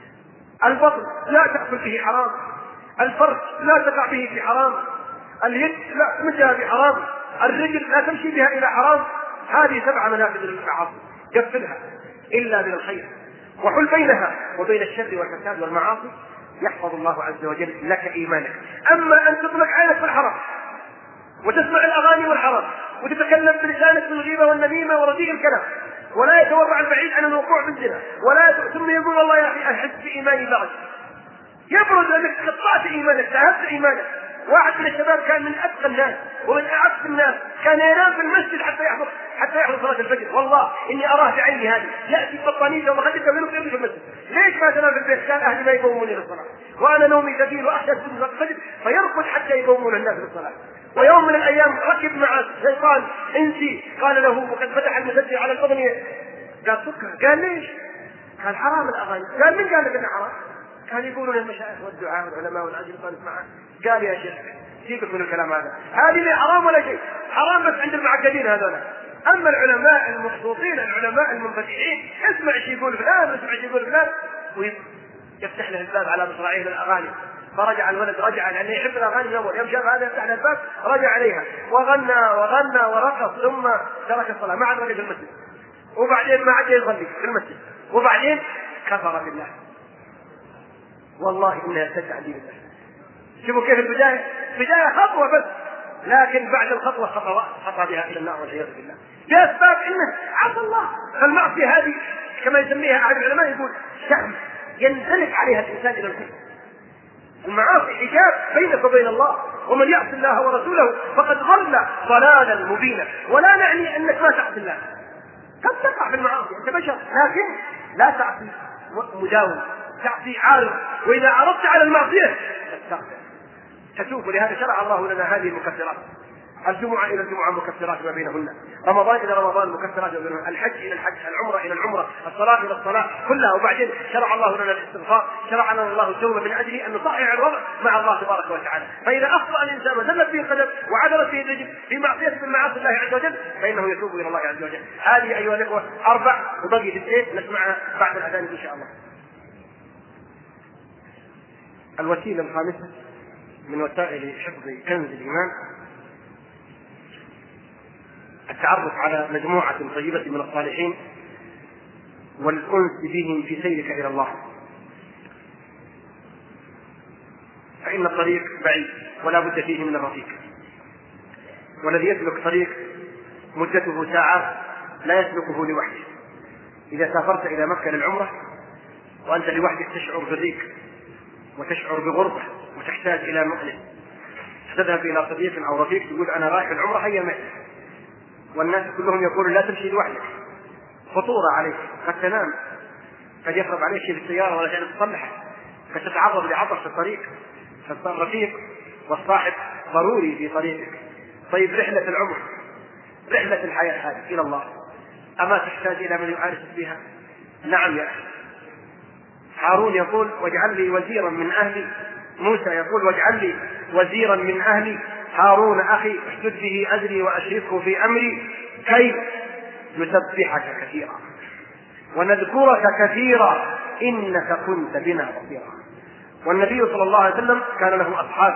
البطن لا تأكل به حرام، الفرج لا تقع به في حرام، اليد لا تمشيها بحرام، الرجل لا تمشي بها إلى حرام. هذه 7 منافذ للمعاصي، قفلها إلا من الخير، وحل بينها وبين الشر والفساد والمعاصي، يحفظ الله عز وجل لك إيمانك. أما أن تطلق عينك في الحرام وتسمع الأغاني والحرام وتتكلم بلسانك بالغيبة والنميمة ورديء الكلام، ولا يتورع البعيد عن الوقوع بالزنا، ثم يقول الله يا أخي أحس بإيماني بعد، يبرز أنك قطعت إيمانك، ذهبت إيمانك. واحد من الشباب كان من أتقى الناس ومن أعف الناس، كان ينام في المسجد حتى يحضر صلاة الفجر. والله إني أراه بعيني هذه، يأتي بطانيته وخدته منه في المسجد. ليش ما تنام في البيت؟ كان أهلي ما يقوموني للصلاة وأنا نومي ثقيل وأخشى صلاة الفجر، فيرقد حتى يقومون الناس للصلاة. ويوم من الأيام ركب مع شيطان إنسي قال له وقد فتح المسجد على الأغنية، قال سكر. قال ليش؟ قال حرام الأغاني. قال من قال لك إنه حرام؟ كان يقولون المشايخ والدعاء والعلماء والعجل قال اسمعها. قال يا شيخ سيبك من الكلام هذا، هذه لا حرام ولا شيء، حرام بس عند المعقدين هذولا. أما العلماء المخصوصين العلماء المنفتحين، اسمع ايش يقول فلان اسمع ايش يقول فلان، ويفتح له الباب على مصراعيه للأغاني. فرجع الولد، رجع لأنه يحب الأغاني من أول يوم، شاف هذا يفتح له الباب رجع عليها وغنى ورقص، ثم ترك الصلاة ما عاد رجع في المسجد، وبعدين ما عاد يصلي في المسجد، وبعدين كفر بالله. والله إنها سد عن دين الله. شوفوا كيف البداية خطوة بس، لكن بعد الخطوة خطأ بها إلى النار والعياذ بالله، بأسباب إنه عصى الله. فالمعصية هذه كما يسميها أحد العلماء يقول شأم ينزلق عليها الإنسان إلى الكفر. المعاصي حجاب بينك وبين الله، ومن يعصي الله ورسوله فقد ضل ضلالا مبينا. ولا نعني أنك ما تعصي الله، قد تقع في المعاصي، أنت بشر، لكن لا تعصي مداوم، تعصي عارض. وإذا عرضت على المعصية تتوب. ولهذا شرع الله لنا هذه المكفرات، الجمعة إلى الجمعة مكفرات ما بينهن، رمضان إلى رمضان مكفرات ما بينهن، الحج إلى الحج، العمرة إلى العمرة، الصلاة إلى الصلاة كلها. وبعدين شرع الله لنا الاستغفار، شرع لنا الله التوبة من أجل أن نصحح الوضع مع الله تبارك وتعالى. فإذا أخطأ الإنسان وزلت به القدم وعدلت به الرجل في معصية من معاصي الله عز وجل فإنه يتوب إلى الله عز وجل. هذه أيها الأخوة 4 وبقي 2 نسمعها بعد الأذان إن شاء الله. الوسيلة الخامسة من وسائل حفظ كنز الإيمان التعرف على مجموعة طيبة من الصالحين والأنس بهم في سيرك إلى الله، فإن الطريق بعيد ولا بد فيه من الرفيق، والذي يسلك طريق مدته ساعات لا يسلكه لوحده. إذا سافرت إلى مكة للعمرة وأنت لوحدك تشعر بالضيق وتشعر بغربة وتحتاج إلى مؤنس، تذهب إلى صديق أو رفيق تقول أنا رايح العمرة هيا معي، والناس كلهم يقولون لا تمشي لوحدك، خطورة عليك، قد تنام، قد يخرب عليك شيء في السيارة ولا شيء تصلحه، قد تتعرض لعطش في الطريق. فالرفيق والصاحب ضروري في طريقك. طيب رحلة العمر، رحلة الحياة هذه إلى الله، أما تحتاج إلى من يعارف فيها؟ نعم يا أخي. هارون يقول واجعل لي وزيرا من أهلي، موسى يقول واجعل لي وزيرا من أهلي، هارون أخي اشدد به أزري وأشركه في أمري كي نسبحك كثيرا ونذكرك كثيرا إنك كنت بنا بصيرا. والنبي صلى الله عليه وسلم كان له أصحاب،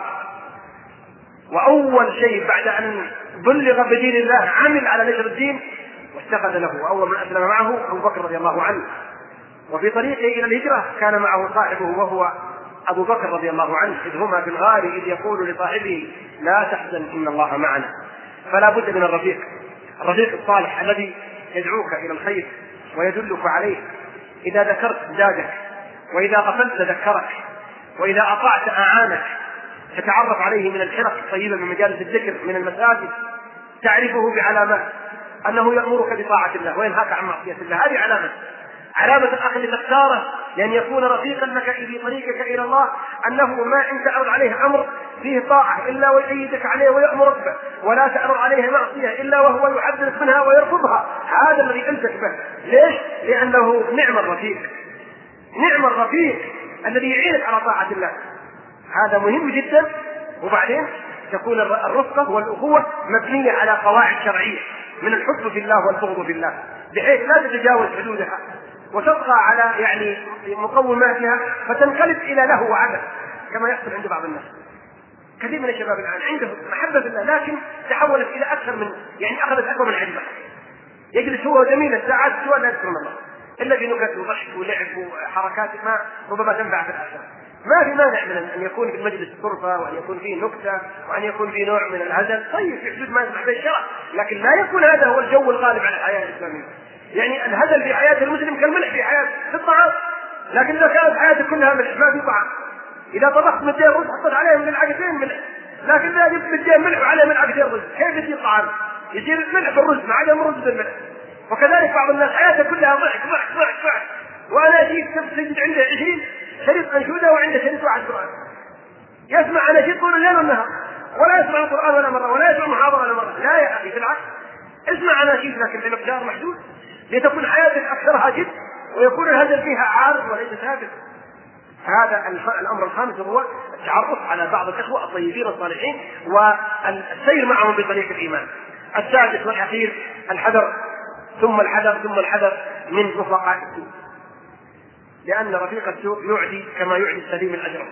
وأول شيء بعد أن بلغ بدين الله عمل على نشر الدين واتخذ له، وأول من أسلم معه أبو بكر رضي الله عنه، وفي طريقه إلى الهجرة كان معه صاحبه وهو أبو بكر رضي الله عنه، إذ هما في الغار إذ يقول لصاحبه لا تحزن إن الله معنا. فلا بد من الرفيق الصالح الذي يدعوك إلى الخير ويدلك عليه، إذا ذكرت زادك، وإذا غفلت ذكرك، وإذا أطعت أعانك، تتعرف عليه من الحرف الطيبة من مجالس الذكر من المساجد، تعرفه بعلامات أنه يأمرك بطاعة الله وينهاك عن معصية الله. هذه علامة الأخ اللي تختاره لأن يكون رفيقا لك في طريقك إلى الله، أنه ما إن تعرض عليه أمر فيه طاعة إلا ويؤيدك عليه ويأمرك به، ولا تعرض عليه معصية إلا وهو يحذرك منها ويرفضها. هذا الذي أمسك به. ليش؟ لأنه نعم الرفيق الذي يعينك على طاعة الله. هذا مهم جدا. وبعدين تكون الرفقة والأخوة مبنية على قواعد شرعية من الحب في الله والبغض في الله، بحيث لا تتجاوز حدودها وتبقى على مقوماتها فتنقلب إلى له وعبث كما يحصل عند بعض الناس. كثير من الشباب الآن عنده محبة في الله لكن تحولت إلى أكثر من أخذت أكثر من حجمه. يجلس هو جميل الساعات سواء لا يذكر الله إلا في نكت وضحك ولعب وحركات ما ربما تنفع في الآخرة. ما في مانع من أن يكون في المجلس طرفة، وأن يكون فيه نكتة، وأن يكون فيه نوع من الهزل، طيب في حدود ما يسمح به الشرع، لكن لا يكون هذا هو الجو الغالب على الحياة الإسلامية. الهزل في حياة المسلم كالملح في حياة الطعام، لكن إذا كانت حياتك كلها ملح ما في طعام. إذا طبخت 200 رز حطت عليهم ملعقتين ملح، لكن إذا جبت 200 ملح وعليه ملعقتين رز كيف يصير طعام؟ يصير الملح بالرز مع عدم الرز بالملح. وكذلك بعض الناس حياته كلها ضحك، وأنا أجيب تجد عنده 20 شريط أنشودة وعنده شريط واحد قرآن، يسمع أناشيد طول الليل والنهار ولا يسمع القرآن ولا مرة ولا يسمع محاضرة ولا مرة. لا يا أخي، بالعكس اسمع أناشيد لكن بمقدار محدود لتكون حياتك أكثرها جد ويكون الهزل فيها عارض وليس ثابت. هذا الأمر الخامس هو التعرف على بعض الإخوة الطيبين الصالحين والسير معهم بطريق الإيمان. السادس والأخير الحذر ثم الحذر من رفقاء السوء، لأن رفيق السوء يعدي كما يعدي السليم الأجر.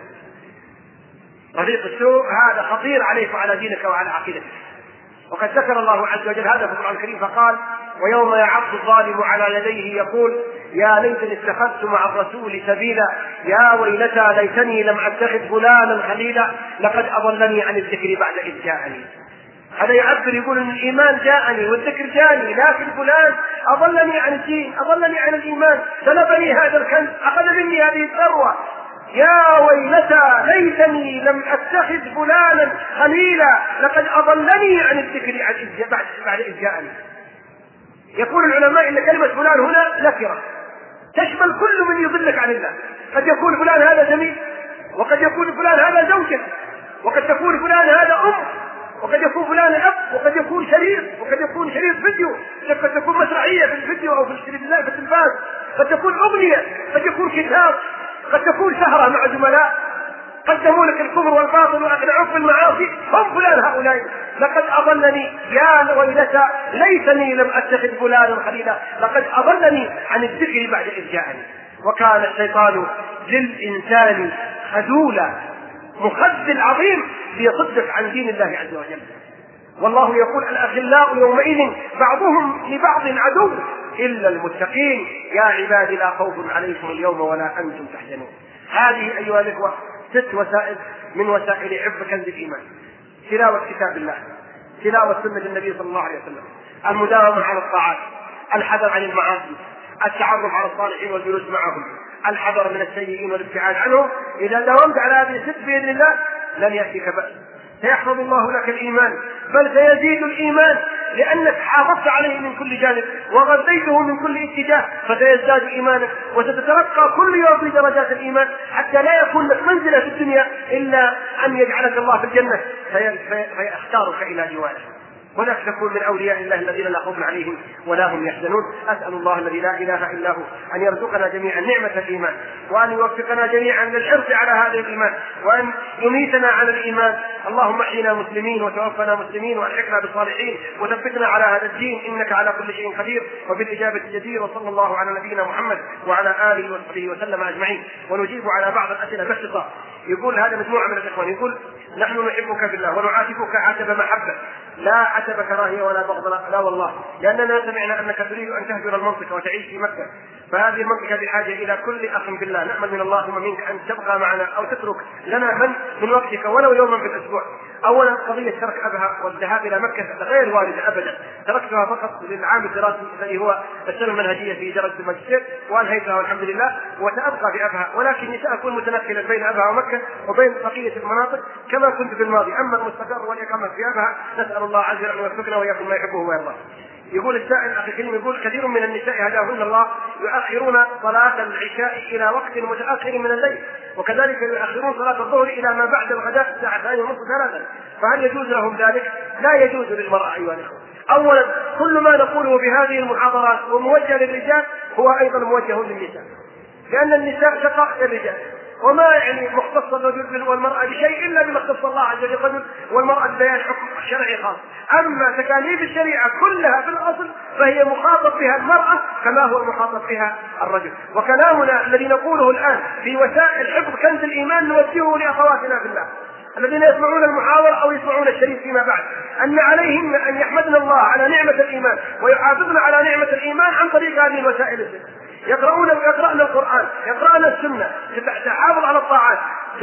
رفيق السوء هذا خطير عليك وعلى دينك وعلى عقيدتك. وقد ذكر الله عز وجل هذا في القرآن الكريم فقال ويوم يعض الظالم على يديه يقول يا ليتني اتخذت مع الرسول سبيلا يا ويلتى ليتني لم أتخذ فلانا خليلا لقد أضلني عن الذكر بعد إذ جاءني. هذا يعبر يقول ان الايمان جاءني والذكر جاءني، لكن فلان اضلني عن الدين، اضلني عن الايمان، سلبني هذا الكنز، اخذ مني هذه الثروه. يا ويلتى ليتني لم اتخذ فلانا خليلا لقد اضلني عن الذكر بعد إذ جاءني. يقول العلماء ان كلمه فلان هنا نكره تشمل كل من يضلك عن الله. قد يكون فلان هذا زميل، وقد يكون فلان هذا زوجك، وقد تكون فلان هذا وقد يكون فلان أب، وقد يكون شريط، وقد يكون شريط فيديو، قد تكون مسرحية في الفيديو أو في التلفاز، قد تكون أغنية، قد يكون كتاب، قد تكون سهرة مع زملاء قدموا لك الكفر والباطل وأقنعوك بالمعاصي. هم فلان هؤلاء. لقد أضلني يا ويلتى ليتني لم أتخذ فلانا خليلا، لقد أضلني عن الذكر بعد إذ جاءني. وكان الشيطان للإنسان خذولا، مخذل عظيم ليصدك عن دين الله عز وجل. والله يقول الأخلاء يومئذ بعضهم لبعض عدو إلا المتقين يا عبادي لا خوف عليكم اليوم ولا أنتم تحزنون. هذه أيها الإخوة 6 وسائل من وسائل حفظ كنز الإيمان: تلاوة كتاب الله، تلاوة سنة النبي صلى الله عليه وسلم، المداومة على الطاعات، الحذر عن المعاصي، التعرف على الصالحين والجلوس معهم، الحذر من السيئين والابتعاد عنهم. إذا داومت على هذه الست بإذن الله لن يأتيك بأس، سيحفظ الله لك الإيمان، بل سيزيد الإيمان لأنك حافظت عليه من كل جانب وغذيته من كل اتجاه، فسيزداد إيمانك وستترقى كل يوم في درجات الإيمان حتى لا يكون لك منزلة في الدنيا إلا أن يجعلك الله في الجنة فيختارك إلى جواره، هناك تكون من أولياء الله الذين لا خوف عليهم ولا هم يحزنون. أسأل الله الذي لا إله إلا هو أن يرزقنا جميعا نعمة الإيمان، وأن يوفقنا جميعا للحرص على هذا الإيمان، وأن يميتنا على الإيمان. اللهم احينا مسلمين وتوفنا مسلمين وألحقنا بالصالحين وثبتنا على هذا الدين، إنك على كل شيء قدير وبالإجابة جدير. وصلى الله على نبينا محمد وعلى آله وصحبه وسلم أجمعين. ونجيب على بعض الأسئلة باختصار. يقول هذا مجموعة من الإخوان، يقول: نحن نحبك في الله ونعاتبك عتب محبة لا عتب كراهية ولا بغض، لا والله، لأننا سمعنا أنك تريد أن تهجر المنطقة وتعيش في مكة، فهذه المنطقة بحاجة إلى كل أخ في الله. نأمل من الله ومنك أن تبقى معنا أو تترك لنا من وقتك ولو يوما في الأسبوع. أولا قضية ترك أبها والذهاب إلى مكة غير واردة أبدا، تركتها فقط للعام الدراسي الذي هو السنة المنهجية في درجة الماجستير وأنهيتها والحمد لله، وسأبقى في أبها، ولكني سأكون متنقلا بين أبها ومكة وبين بقية المناطق كما كنت في الماضي. أما المستقر والإقامة في أبها نسأل الله عز وجل أن يوفقنا وإياكم ما يحبه ويرضاه. يقول السائل أخي الكريم، يقول: كثير من النساء هداهن الله يؤخرون صلاة العشاء إلى وقت متأخر من الليل، وكذلك يؤخرون صلاة الظهر إلى ما بعد الغداء الساعة 2:30، فهل يجوز لهم ذلك؟ لا يجوز للمرأة أيها الأخوة. أولا كل ما نقوله بهذه المحاضرات وموجه للرجال هو أيضا موجه للنساء، لأن النساء شقاء الرجال، وما يعني مختص الرجل والمرأة بشيء إلا بما اختص الله عز وجل، والمرأة ببيان حكم شرعي خاص. أما تكاليف الشريعة كلها في الأصل فهي مخاطب بها المرأة كما هو مخاطب بها الرجل. وكلامنا الذي نقوله الآن في وسائل حفظ كنز الإيمان نوجهه لأخواتنا في الله الذين يسمعون المحاضرة أو يسمعون الشريف فيما بعد، أن عليهم أن يحمدن الله على نعمة الإيمان ويحافظن على نعمة الإيمان عن طريق هذه الوسائل الست. يقرأن القرآن، يقرأن السنة، تحافظ على الطاعات،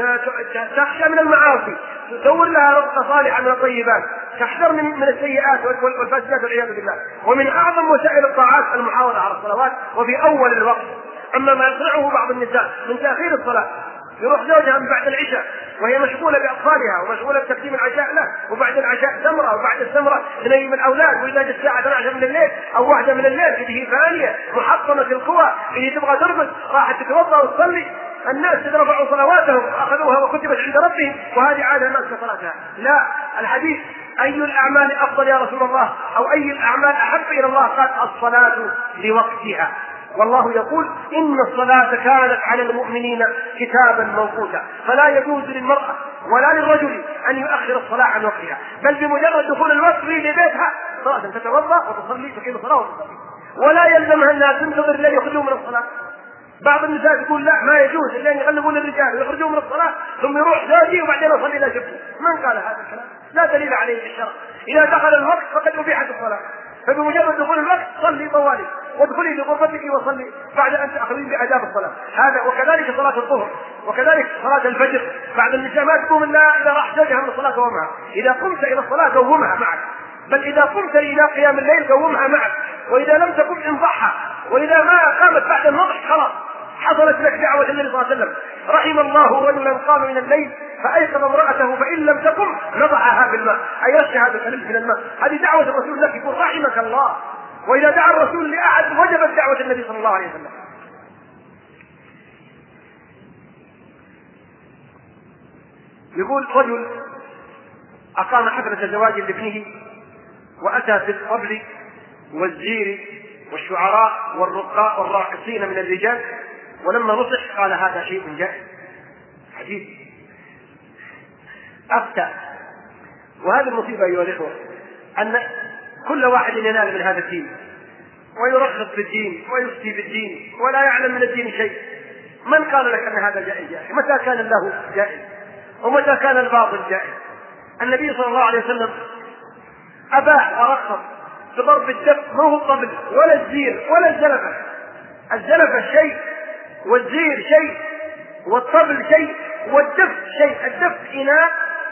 تخشى من المعاصي، تدور لها رزق صالحا من الطيبات، تحذر من السيئات والفاسدات والعياذ بالله. ومن أعظم وسائل الطاعات المحافظة على الصلوات وفي أول الوقت. أما ما يصنعه بعض النساء من تأخير الصلاة، يروح زوجها من بعد العشاء وهي مشغولة بأطفالها ومشغولة بتقديم العشاء له، وبعد العشاء سمرة، وبعد السمرة تنيم الأولاد، وإذا جت الساعة 12 من الليل أو 1 من الليل هذه ثانية محطمة القوى اللي تبغى ترقص راحت تتوضأ وتصلي. الناس رفعوا صلواتهم وأخذوها وكتبت عند ربهم، وهذه عادة الناس كصلاتها. لا، الحديث: أي الأعمال أفضل يا رسول الله، أو أي الأعمال أحب إلى الله؟ قال: الصلاة لوقتها. والله يقول: إن الصلاة كانت على المؤمنين كتابا موقوتا. فلا يجوز للمرأة ولا للرجل أن يؤخر الصلاة عن وقتها، بل بمجرد دخول الوقت في بيتها صلاة تتوضأ وتصلي تقيم الصلاة وتصلي، ولا يلزمها أنها تنتظر الليل يخرجوا من الصلاة. بعض النساء يقول: لا، ما يجوز اللين يغلبون الرجال ويخرجوا من الصلاة ثم يروح زوجي وبعدين يصلي إلى جبهه. من قال هذا الكلام؟ لا دليل عليه في الشرع. إذا دخل الوقت فقد أبيحت الصلاة، فبمجرد دخول الوقت صلي طوالي وادخلي لغرفتك وصلي بعد أن تأخذين بآداب الصلاة. هذا وكذلك صلاة الظهر، وكذلك صلاة الفجر. بعض النساء ما تقوم إلا إذا راح زوجها من الصلاة قومها. إذا قمت إلى الصلاة قومها معك، بل إذا قمت إلى قيام الليل قومها معك، وإذا لم تقم انضحها، وإذا ما قامت بعد النضح خلاص حصلت لك دعوة النبي صلى الله عليه وسلم: رحم الله رجلا قام من الليل فأيقظ امرأته فإن لم تقم نضعها بالماء، أي رشها بقليل من الماء. هذه دعوة الرسول لك، يقول رحمك الله. وإذا دعا الرسول لأحد وجبت دعوة النبي صلى الله عليه وسلم. يقول رجل أقام حفلة زواج لابنه وأتى بالطبل والزير والشعراء والرقاء والراقصين من الرجال، ولما نصح قال هذا شيء جائز. عجيب. أفتى. وهذه المصيبة أيها الإخوة، أن كل واحد ينال من هذا الدين ويرخص بالدين ويفتي بالدين ولا يعلم من الدين شيء. من قال لك أن هذا جائز؟ متى كان الله جائز ومتى كان الباطل جائز؟ النبي صلى الله عليه وسلم أباح ورخص بضرب الدف، ما هو الطبل ولا الزير ولا الزلفة. الزلفة شيء والزير شيء والطبل شيء والدف شيء. الدف إناء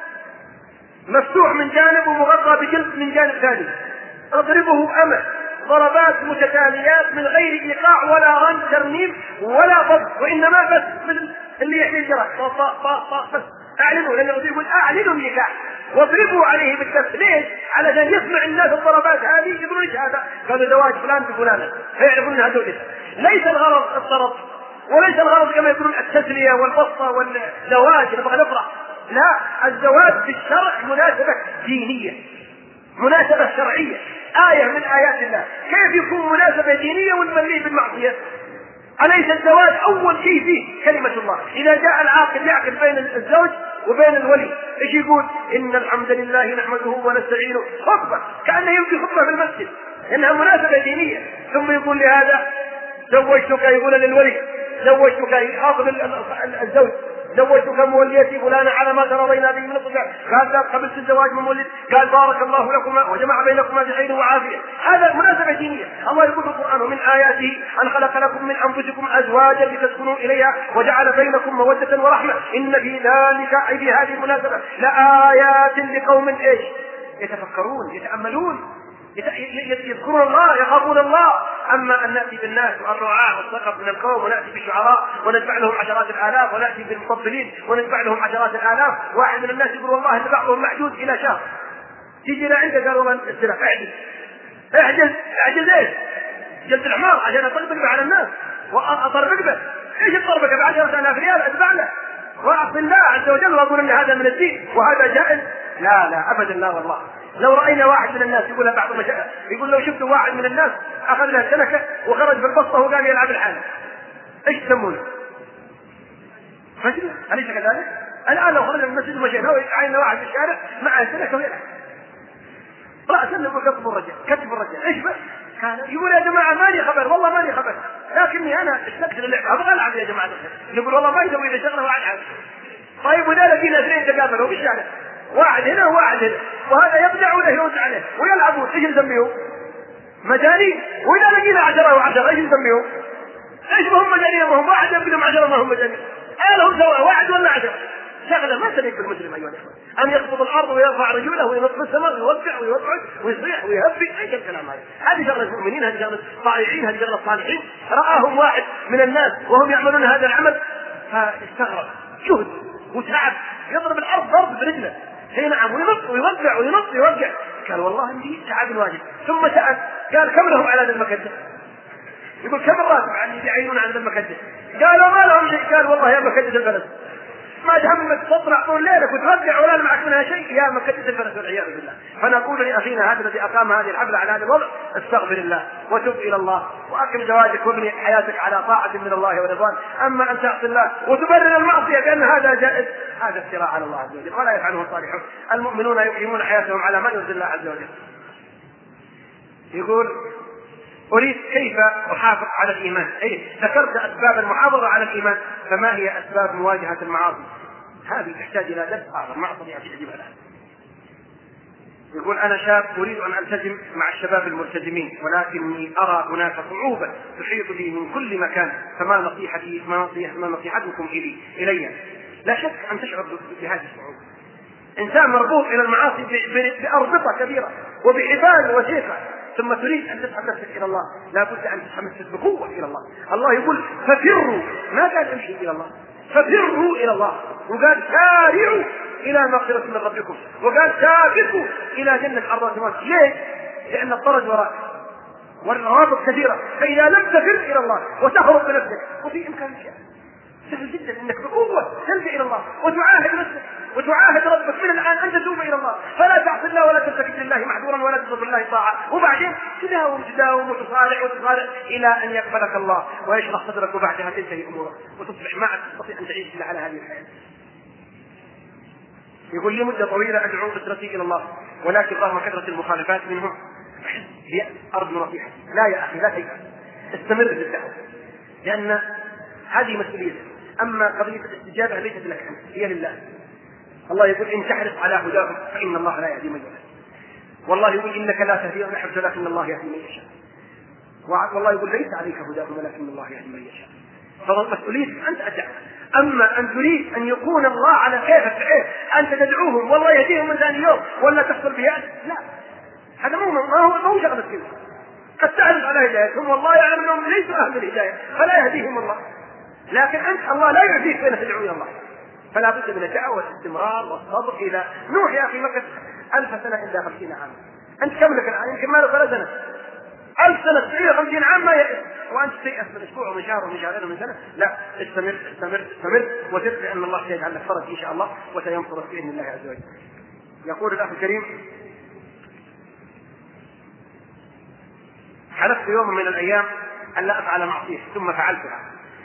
مفتوح من جانب ومغطى بجلد من جانب ثاني، اضربه أمة ضربات متتاليات من غير إيقاع ولا رن ترنيم ولا ضبط، وإنما بس مثل اللي يحيي الجرح بس أعلنوا، لأنه يقول أعلنوا النكاح واضربوا عليه بالدف. ليش؟ علشان يسمع الناس الضربات هذه يقولون ايش هذا؟ قالوا زواج فلان بفلانة، فيعرفون هذول. ليس الغرض الطرب وليس الغرض كما يقولون التسلية والبسطة والزواج نبغى نفرح. لا، الزواج بالشرع مناسبة دينية، مناسبة شرعية، آية من آيات الله. كيف يكون مناسبة دينية ونمليه بالمعصية؟ أليس الزواج أول شيء فيه كلمة الله؟ إذا جاء العاقل يعقد بين الزوج وبين الولي إيش يقول؟ إن الحمد لله نحمده ونستعينه. خطبة كأنه يمضي خطبة في المسجد، إنها مناسبة دينية. ثم يقول لهذا زوجتك، يقول للولي زوجتك، يخاطب الزوج زوجتك موليتي فلانة على ما ترضينا به من الصلاة. قال لا قبلت الزواج من مولد، قال بارك الله لكما وجمع بينكما بخير وعافية. هذا مناسبة دينية. الله يقول في القرآن من آياته أن خلق لكم من أنفسكم أزواجا لتسكنوا إليها وجعل بينكم مودة ورحمة إن في ذلك أي في هذه المناسبة لآيات لقوم إيش؟ يتفكرون يتأملون يذكرون الله يخافون الله. أما أن نأتي بالناس والرعاة والثقف من القوم ونأتي بالشعراء ونتبع لهم عشرات الآلاف ونأتي بالمطبلين ونتبع لهم عشرات الآلاف. واحد من الناس يقول والله إن بعضهم معجوز إلى شهر، تيجينا عنده قال والله السلام اعجز ايش؟ جلد الحمار عشان أطربك على الناس وأطربك به. ايش الطربك ب10,000 ريال أدفع له وأعطي الله عز وجل وأقول أن هذا من الدين وهذا جائز؟ لا أبدا لا والله. لو رأينا واحد من الناس يقول بعض المشاهد يقول لو شفت واحد من الناس أخذ له سلكة وخرج في البسطة وقال يلعب الحالة، ايش تسمونه؟ فجأة أليس كذلك؟ الآن لو خرج من المسجد ومشينا وعينا واحد في الشارع معه سلكة ويلعب رأسا كتب الرجال ايش بس؟ يقول يا جماعة مالي خبر، والله مالي خبر، لكني أنا اشتقت للعب أبغى ألعب يا جماعة الخير. يقول والله ما يسوي إذا شغله وعلى العب. طيب وذا لقينا اثنين تقابلوا في الشارع، واحد هنا وواحد هنا، وهذا يبدع وله يوسع عليه ويلعبون، ايش نسميهم؟ مجانين. وإذا لقينا 10 و10 ايش نسميهم؟ ايش ما هم مجانين؟ ما هم واحد يقول لهم 10 ما هم مجانين، لهم سواء واحد ولا 10. شغله ما تليق بالمسلم أيها الأخوة أن يقبض الأرض ويرفع رجوله وينصب السماء ويوقع ويقعد ويصيح ويهبي. ايش الكلام هذا؟ هذه شغله المؤمنين، هذه شغله الطائعين، هذه شغله الصالحين. رآهم واحد من الناس وهم يعملون هذا العمل فاستغرب، جهد وتعب، يضرب الأرض ضرب برجله، هي نعم، وينط ويوقع وينط ويوقع. قال والله عندي تعب واجب. ثم سأل قال كم لهم على هذا المكدس؟ يقول كم الراتب يعني يعينون عند المكدس؟ قالوا ما لهم شيء. قال والله يا مكدس البلد ما تهمك تطلع طول ليلك وترجع ولا معك منها شيء يا مكدس البلد والعياذ بالله. فنقول لأخينا هذا الذي أقام هذه الحفلة على هذا الوضع استغفر الله وتب إلى الله وأكمل زواجك وابني حياتك على طاعة من الله ورضوان. أما أن تعصي الله وتبرر المعصية بأن هذا جائز هذا افتراء على الله عز وجل ولا يفعله الصالحون. المؤمنون يقيمون حياتهم على ما يرضي الله عز وجل. يقول أريد كيف أحافظ على الإيمان. ذكرت أسباب المحافظة على الإيمان، فما هي أسباب مواجهة المعاصي؟ هذه تحتاج إلى درس آخر ما أستطيع أن أجيبها الآن. يقول أنا شاب أريد أن ألتزم مع الشباب الملتزمين ولكني أرى هناك صعوبة تحيط بي من كل مكان، فما نصيحتكم إلي؟ لا شك أن تشعر بهذه الصعوبة. إنسان مربوط إلى المعاصي بأربطة كبيرة وبحبال وثيقة، ثم تريد أن تسحب نفسك إلى الله، لا بد أن تسحب نفسك بقوة إلى الله. الله يقول ففروا، ما قال امشي إلى الله، ففروا إلى الله، وقال سارعوا إلى مغفرة من ربكم، وقال سابقوا إلى جنة عرضها السماوات. ليه؟ لأن الطرد وراء والروابط كثيرة، فإذا لم تفر إلى الله وتهرب بنفسك وفي إمكانك سهل جدا انك بقوه تلجا الى الله وتعاهد نفسك وتعاهد ربك من الان ان تتوب الى الله، فلا تعصي الله ولا ترتكب لله محذورا ولا تصرف لله طاعه، وبعدين تداوم وتصارع الى ان يقبلك الله ويشرح صدرك، وبعدها تنتهي امورك وتصبح ما تستطيع ان تعيش الا على هذه الحياه. يقول لي مده طويله ادعو اسرتي الى الله، ولكن رغم كثره المخالفات منهم ارجو نصيحه. لا يا اخي لا تيأس، استمر في الدعوه، لان هذه مسؤوليتك. اما قضيه الاستجابه ليست لك انت، هي لله. الله يقول ان تحرص على هداهم فان الله لا يهدي من يضل. والله يقول انك لا تهدي من احببت ولكن الله يهدي من يشاء. والله يقول ليس عليك هداهم ولكن الله يهدي من يشاء. فمسؤوليتك انت الدعوه. اما ان تريد ان يكون الله على كيفك بحيث انت تدعوهم والله يهديهم من ثاني يوم ولا تحصل بيأس، لا، هذا ما هو شغلة كذا. قد تعرف على هدايتهم والله يعلم انهم ليسوا اهل الهدايه فلا يهديهم الله، لكن انت الله لا يهديك بين تدعو الى الله. فلا بد من الدعوه والاستمرار والصبر. الى نوح يا اخي مكث 1000 سنه الا 50 عاما، انت كم لك الان؟ يمكن ما له 3 سنة. 1000 سنه 50 عام ما يأس، وانت تيأس من اسبوع ومن شهر ومن شهرين ومن سنه. لا، استمر استمر استمر وثق بان الله سيجعل لك فرج ان شاء الله وسينصرك باذن الله عز وجل. يقول الاخ الكريم: حلفت يوم من الايام ان لا افعل معصيه ثم فعلتها،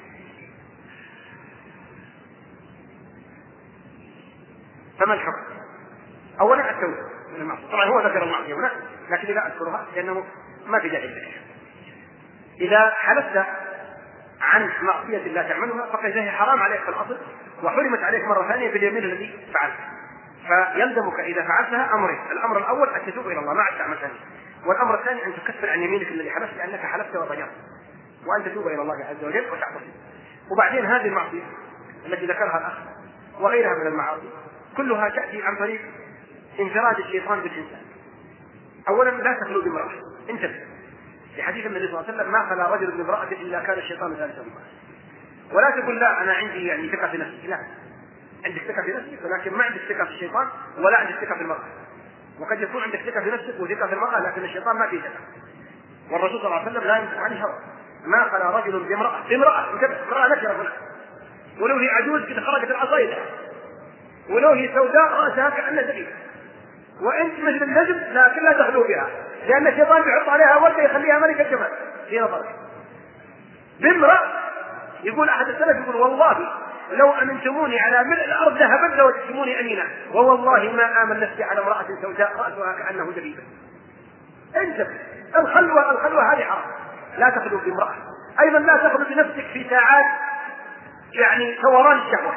فما الحكم؟ اولا التوبه من المعصيه. طبعا هو ذكر المعصيه هنا لكن لا اذكرها لانه ما في داعي لك. اذا حلفت عن معصيه لا تعملها فقد هي حرام عليك في الاصل وحرمت عليك مره ثانيه باليمين الذي فعلته، فيلزمك اذا فعلتها امرين: الامر الاول ان تتوب الى الله ما عاد تعمل ثاني، والامر الثاني ان تكفر عن يمينك الذي حلفت لانك حلفت وضيعت، وان تتوب الى الله عز وجل وتعتصم. وبعدين هذه المعصيه التي ذكرها الاخ وغيرها من المعاصي كلها تاتي عن طريق انفراد الشيطان بالانسان. اولا لا تخلو بامراه، انتبه لحديث النبي صلى الله عليه وسلم: ما خلا رجل بامراه الا كان الشيطان ثالثهما. ولا تقول لا انا عندي يعني ثقه في نفسي، لا، عندك ثقه في نفسك ولكن ما عندك ثقه في الشيطان ولا عندك ثقه في المراه. وقد يكون عندك ثقه في نفسك وثقه في المراه لكن الشيطان ما فيه ثقه. والرسول صلى الله عليه وسلم لا ينطق عن الهوى: ما خلا رجل بامراه، امراه نكره هنا، ولو هي عجوز كده خرجت العصايه، ولو هي سوداء راسها كأنها زبيب، وانت مثل النجم لكن لا تخلو بها لان الشيطان يحط عليها ورده يخليها ملكه الجمال في نظرك. بامراه يقول احد السلف يقول: والله لو امنتموني على ملء الارض ذهبا لوجدتموني امينا، ووالله ما امن نفسي على امراه سوداء راسها كانه زبيبه. انت الخلوه هذه حرام، لا تخلو بامراه. ايضا لا تخلو بنفسك في ساعات يعني ثوران الشهوه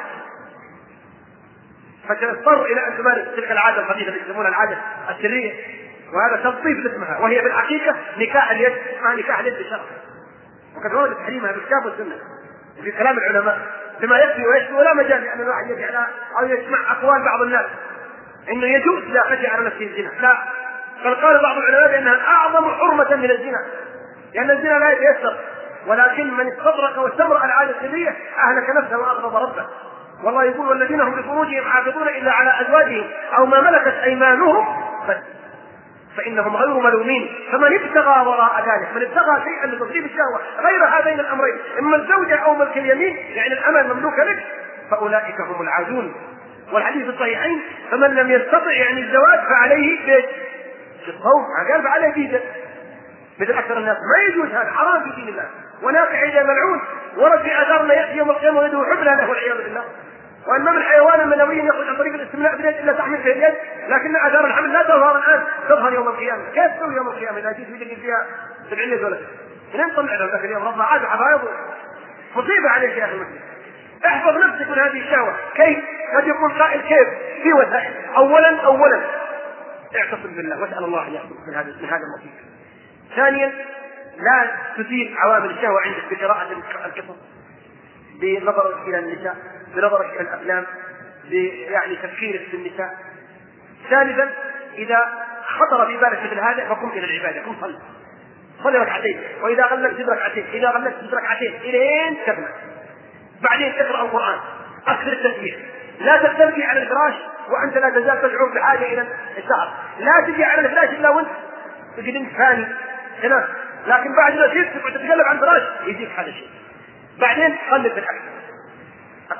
فتضطر الى ان تمارس تلك العاده الخبيثه اللي يسمونها العاده السريه، وهذا تلطيف اسمها، وهي بالحقيقه نكاح اليد، اسمها نكاح اليد بالشرع، وقد ورد تحريمها بالكتاب والسنه وفي كلام العلماء بما يكفي ويكفي، ولا مجال لان الواحد يجعل او يسمع اقوال بعض الناس انه يجوز لا خشي على نفسه الزنا، لا، بل قال بعض العلماء بانها اعظم حرمه من الزنا، لان الزنا لا يتيسر، ولكن من استدرك واستمر العاده السريه اهلك نفسه واغضب ربه. والله يقول: والذين هم لفروجهم حافظون الا على ازواجهم او ما ملكت ايمانهم فانهم غير ملومين، فمن ابتغى وراء ذلك، من ابتغى شيئا لتطليب الشهوه غير هذين الامرين، اما الزوجه او ملك اليمين يعني الامل مملوكه لك، فاولئك هم العادون. والحديث الصحيحين: فمن لم يستطع يعني الزواج فعليه بالصوم، قال فعليه بيده مثل اكثر الناس. ما يجوز، هذا حرام في دين الله، وناقع الى ملعون، ورد في اثارنا ياتي يوم القيامه ويده حبلى له والعياذ بالله. وان من الحيوان المنوي يخرج عن طريق الاستمناء باليد الا تحمل في اليد، لكن اثار الحمل لا تظهر الان، تظهر يوم القيامه. كيف تسوي يوم القيامه اذا جيت تلقي فيها 700 ولد؟ منين طلع لهم ذاك اليوم؟ ربنا عاد حبايب، مصيبه عليك يا اخي المسلم. احفظ نفسك من هذه الشهوه. كيف؟ قد يكون قائل كيف؟ في وسائل. اولا اعتصم بالله واسال الله ان يحفظك من هذا المصيبه. ثانيا لا تثير عوامل الشهوه عندك بقراءه القصص، بنظرك الى النساء، بنظرك الى الافلام، يعني تفكيرك في النساء. ثالثا اذا خطر في بالك مثل هذا فقم الى العباده، قم صلي ركعتين، واذا غلقت ركعتين، اذا غلقت ركعتين الين تكمل. بعدين اقرا القران، اكثر التسبيح، لا تستلقي على الفراش وانت لا تزال تشعر بحاجه الى السهر، لا تجي على الفراش الا وانت تقدم ثاني خلاص، لكن بعد ما تسكت وتتكلم عن الفراش يجيك هذا الشيء. بعدين قلل في الاكل،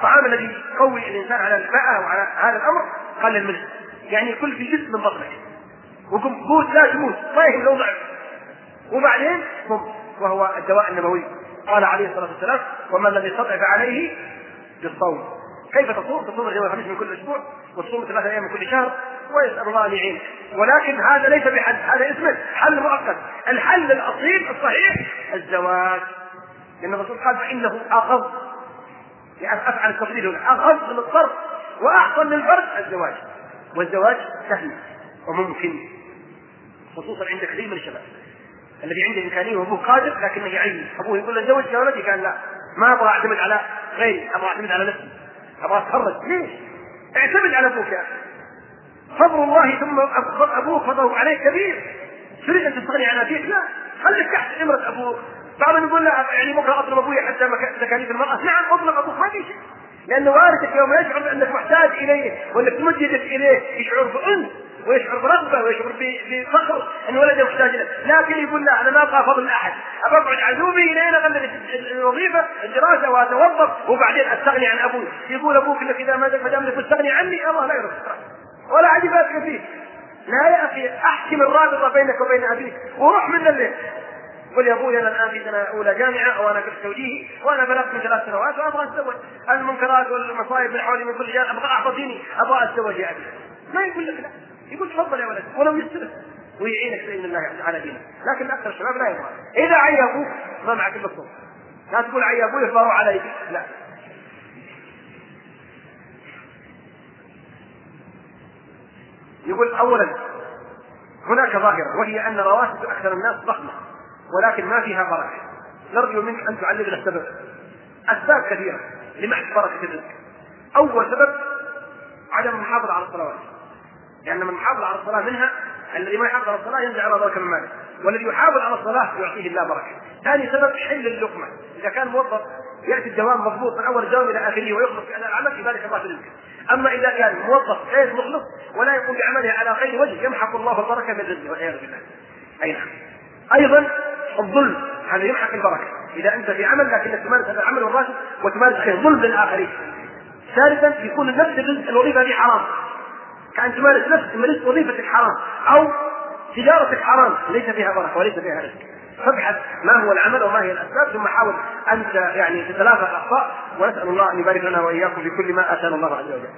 الطعام الذي يقوي الإنسان على الماء وعلى هذا الأمر قلل منه، يعني كل في جزء من بطنك وقم قوت لا تموت طيب لو ضعف، وبعدين وهو الدواء النبوي. قال عليه الصلاة والسلام: ومن لم يستطع فعليه بالصوم. كيف تصوم؟ تصوم اليوم الخميس من كل أسبوع وتصوم 3 أيام من كل شهر ويسأل الله أن يعين. ولكن هذا ليس بحل، هذا اسمه حل مؤقت. الحل الأصيل الصحيح الزواج، لأن الرسول قال فإنه أغض، يعني أفعل التفضيل هنا، أغض للطرف وأحسن للفرد الزواج. والزواج سهل وممكن، خصوصا عند كثير من الشباب الذي عنده إمكانية وأبوه قادر لكنه يعين، أبوه يقول له زوج يا ولدي، قال لا ما أبغى أعتمد على غيري، أبغى أعتمد على نفسي، أبغى أتخرج. ليش؟ اعتمد على أبوك يا أخي، فضل الله ثم أبوك فضله عليك كبير. تريد أن تستغني عن أبيك؟ لا، خليك تحت إمرة أبوك. بعضهم يقول لا يعني بكرة أطلب أبوي حتى تكاليف المرأة. نعم أطلب أبوك ما في شيء، لأنه وارثك يوم يشعر بأنك محتاج إليه وأنك تمد يدك إليه يشعر بأنس ويشعر برغبة ويشعر بفخر أن ولده محتاج له. لكن يقول لا أنا ما أبغى فضل أحد، أبغى أقعد عزوبي لين أغلب الوظيفة الدراسة وأتوظف وبعدين أستغني عن أبوي. يقول أبوك إنك إذا ما دام تستغني عني الله لا يرضى ولا عجباتك فيه. لا يا أخي، أحكم الرابطة بينك وبين أبيك وروح من الليل. قل يا أبوي أنا الآن في سنة أولى جامعة أو أنا كنت توجيهي وأنا بلغت من 3 سنوات وأبغى أتزوج، المنكرات والمصائب من حولي من كل جانب أبغى أحفظ ديني، أبغى أتزوج يا أبي. ما يقول لك لا، يقول تفضل يا ولد ولو يستلف ويعينك بإذن الله على دينك. لكن أكثر الشباب لا يبغى. إذا عي أبوك ما معك إلا الصوت، لا تقول عي أبوي فهو علي، لا. يقول أولا هناك ظاهرة وهي أن رواتب أكثر الناس ضخمة ولكن ما فيها بركة. نرجو منك أن تعلمنا السبب. أسباب كثيرة لمحك بركة الرزق. أول سبب عدم المحافظة على الصلوات، لأن من حافظ على الصلاة منها الذي ما يحافظ على الصلاة ينزع على بركة من ماله، والذي يحافظ على الصلاة يعطيه الله بركة. ثاني سبب حل اللقمة. إذا كان موظف يأتي الدوام مضبوط من أول الدوام إلى آخره ويخلص في العمل يبارك الله في رزقه. أما إذا كان موظف غير مخلص ولا يقوم بعمله على غير وجه يمحق الله البركة من رزقه والعياذ بالله. أي نعم. أيضا الظلم، هذا يمحق البركة. إذا أنت في عمل لكنك تمارس هذا العمل والراتب وتمارس خير، ظلم للآخرين. ثالثا يكون نفس الرزق الوظيفة هذه حرام، كأن تمارس نفس وظيفتك حرام أو تجارتك حرام ليس فيها بركة وليس فيها رزق. فابحث ما هو العمل وما هي الأسباب ثم حاول أن يعني تتلافى الأخطاء، ونسأل الله أن يبارك لنا وإياكم في كل ما آتانا الله عز وجل.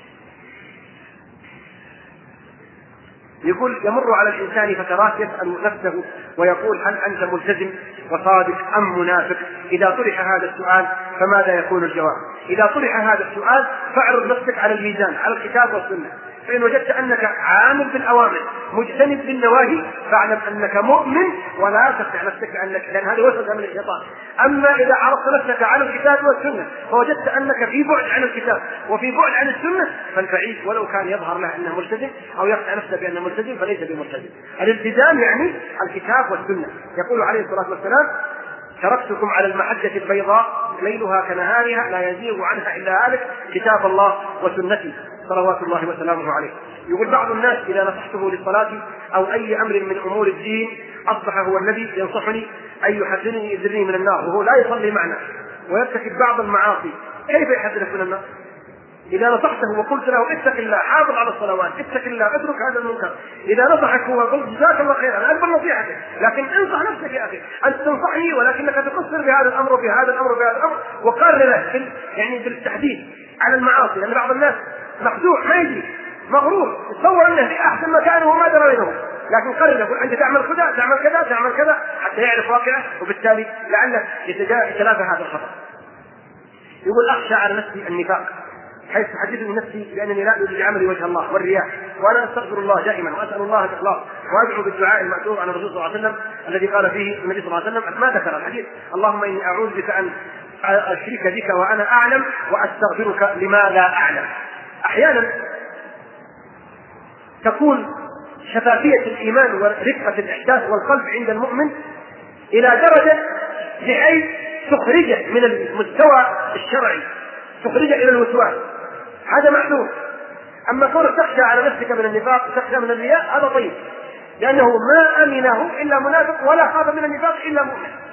يقول يمر على الإنسان فترات يسأل نفسه ويقول هل أنت ملتزم وصادق أم منافق؟ إذا طرح هذا السؤال فماذا يكون الجواب؟ إذا طرح هذا السؤال فاعرض نفسك على الميزان، على الكتاب والسنة، فإن وجدت أنك عامل بالأوامر مجتنب بالنواهي فاعلم أنك مؤمن ولا تخدع نفسك لأن هذا وسوسة من الشيطان. أما إذا عرضت نفسك على الكتاب والسنة فوجدت أنك في بعد عن الكتاب وفي بعد عن السنة فالبعيد ولو كان يظهر له أنه ملتزم أو يخدع نفسه بأنه ملتزم فليس بملتزم. الالتزام يعني الكتاب والسنة. يقول عليه الصلاة والسلام تركتكم على المحجة البيضاء ليلها كنهارها لا يزيغ عنها إلا هالك كتاب الله وسنتي صلوات الله وسلامه عليه. يقول بعض الناس إذا نصحته للصلاة أو أي أمر من أمور الدين أصبح هو الذي ينصحني أن يحذرني يذرني من النار وهو لا يصلي معنا ويرتكب بعض المعاصي. كيف يحذرك من النار؟ إذا نصحته وقلت له اتق الله حافظ على الصلوات اتق الله اترك هذا المنكر، إذا نصحك هو قلت جزاك الله خير أنا أقبل نصيحتك، لكن انصح نفسك يا أخي. أنت تنصحني ولكنك تقصر بهذا الأمر وبهذا الأمر وبهذا الأمر وقرر له يعني بالتحديد على المعاصي، لأن بعض الناس مخدوع ما يدري مغرور يتصور أنه في أحسن مكان وما درى وينه، لكن قرر يقول أنت تعمل كذا تعمل كذا تعمل كذا حتى يعرف واقعه وبالتالي لعله يتلافى هذا الخطأ. يقول أخشى على نفسي النفاق حيث تحدثني نفسي بأنني لا أريد بعملي وجه الله والرياء، وأنا أستغفر الله دائما وأسأل الله الإخلاص وأدعو بالدعاء المأثور عن الرسول صلى الله عليه وسلم الذي قال فيه النبي صلى الله عليه وسلم ما ذكر الحديث اللهم إني أعوذ بك أن أشرك بك وأنا أعلم وأستغفرك لما لا أعلم. أحيانا تكون شفافية الإيمان ورقة الإحساس والقلب عند المؤمن إلى درجة بحيث تخرجه من المستوى الشرعي تخرجه إلى الوسواس، هذا محذور. أما كونك تخشى على نفسك من النفاق وتخشى من الرياء هذا طيب، لأنه ما أمنه إلا منافق ولا خاف من النفاق إلا مؤمن.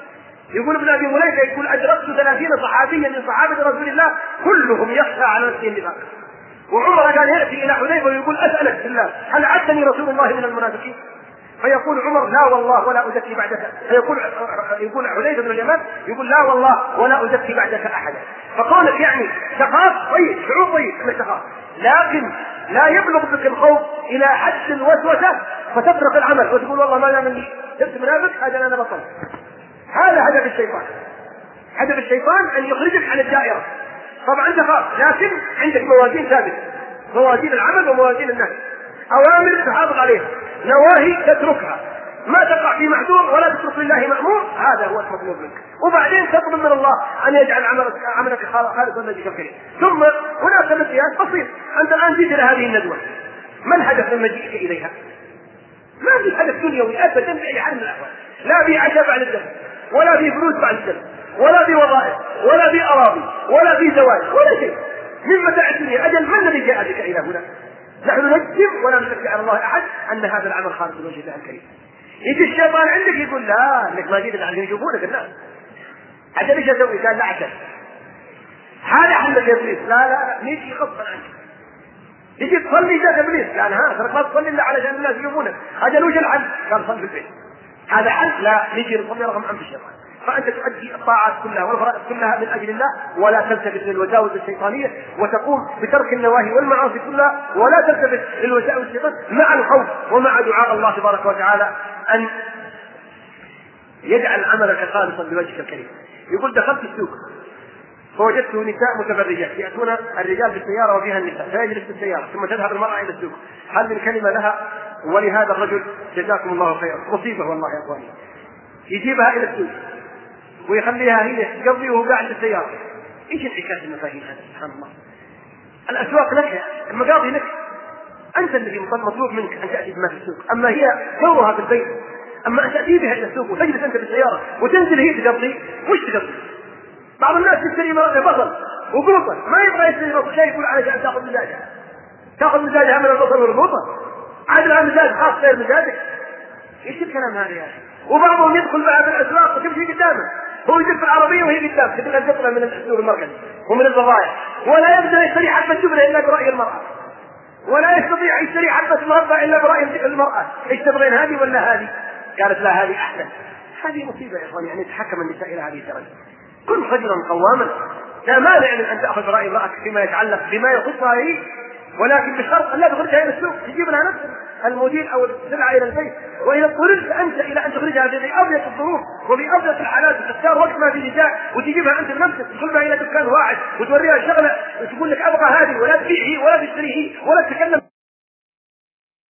يقول ابن ابي مليكه يقول ادركت 30 صحابيا من صحابه رسول الله كلهم يخشى على نفسه النفاق. وعمر كان ياتي الى حذيفه ويقول اسالك بالله هل عدني رسول الله من المنافقين؟ فيقول عمر لا والله ولا ازكي بعدك. يقول حذيفه بن اليمان يقول لا والله ولا ازكي بعدك احدا. فقولك يعني تخاف طيب، شعور طيب انك تخاف، لكن لا يبلغ بك الخوف الى حد الوسوسه فتترك العمل وتقول والله ما دام اني صرت منافق هذا انا بطل. هذا هدف الشيطان. هدف الشيطان ان يخرجك عن الدائره. طبعا تخاف لكن عندك موازين ثابته، موازين العمل وموازين النهي. اوامر تحافظ عليها، نواهي تتركها، ما تقع في محذور ولا تترك لله مأمور، هذا هو المطلوب منك. وبعدين تطلب من الله ان يجعل عملك خالصا لوجهه الكريم. ثم هناك مقياس بسيط. انت الان جئت الى هذه الندوه، ما الهدف لما جئت اليها؟ ما في هدف دنيوي ابدا باي حال من الاحوال، لا في عشاء بعد الدم، ولا في فلوس بعد الدم، ولا في وظائف، ولا في اراضي، ولا في زواج، ولا شيء من متاع الدنيا. اجل من الذي جاء بك الى هنا؟ نحن نجزم ولا نشك على الله احد ان هذا العمل خالص لوجه الله الكريم. يجي الشيطان عندك يقول لا انك ما جيت عشان يشوفونك الناس، عشان ايش اسوي؟ قال لا عشان هذا حلك يا ابليس. لا نيجي غصبا عنك. يجي تصلي جاء ابليس قال ها ترى ما تصلي الا علشان الناس يشوفونك. اجل وش الحل؟ قال صل في البيت. هذا حل؟ لا نيجي نصلي رغم انف الشيطان. فانت تؤدي الطاعات كلها والفرائض كلها من اجل الله، ولا تلتفت للوساوس الشيطانيه، وتقوم بترك النواهي والمعاصي كلها، ولا تلتفت للوساوس الشيطان، مع الخوف ومع دعاء الله تبارك وتعالى ان يجعل عملك خالصا بوجهك الكريم. يقول دخلت السوق فوجدت نساء متبرجات ياتون الرجال بالسياره وفيها النساء، فيجلس بالسياره ثم تذهب المراه الى السوق. هل من كلمه لها ولهذا الرجل جزاكم الله خيرا؟ مصيبه والله يا اخواني. يجيبها الى السوق ويخليها هي تقضي وهو قاعد بالسياره. ايش انعكاس المفاهيم هذا؟ سبحان الله. الاسواق لك، المقاضي لك، انت الذي مطلوب منك ان تاتي بما في السوق، اما هي دورها في البيت. اما ان تاتي بها الى السوق وتجلس انت بالسياره وتنزل هي تقضي، وش تقضي؟ بعض الناس يشتري بصل وقوطه، ما يبغى يشتري بصل، شيء يقول عليك تاخذ مزاجها، تاخذ مزاجها من البصل والقوطه، عاد لها مزاج خاص غير مزاجك. ايش الكلام هذا يا اخي؟ وبعضهم يدخل معها في الاسواق وتمشي قدامه، هو يجيب في العربيه وهي قدام، تبغى القطره من السوق المركزي ومن البضائع، ولا يقدر يشتري حبه جبنه الا براي المراه، ولا يستطيع يشتري حبه مربى الا براي المراه. ايش تبغين هذه ولا هذه؟ قالت لا هذه احسن. هذه مصيبه يا اخواني، يعني يتحكم النساء الى هذه الدرجه. كن رجلا قواما، لا مانع من ان تاخذ راي امراتك فيما يتعلق بما يخصها هي، ولكن بشرط ان لا تخرجها الى السوق تجيب لها نفس الموديل او السلعه الى البيت. واذا اضطررت انت الى ان تخرجها في ابسط الظروف وفي ابسط الحالات وتختار وقت ما في نساء وتجيبها انت بنفسك تدخل بها الى دكان واحد وتوريها الشغله وتقول لك ابغى هذه ولا تبيعه ولا تشتريه ولا تتكلم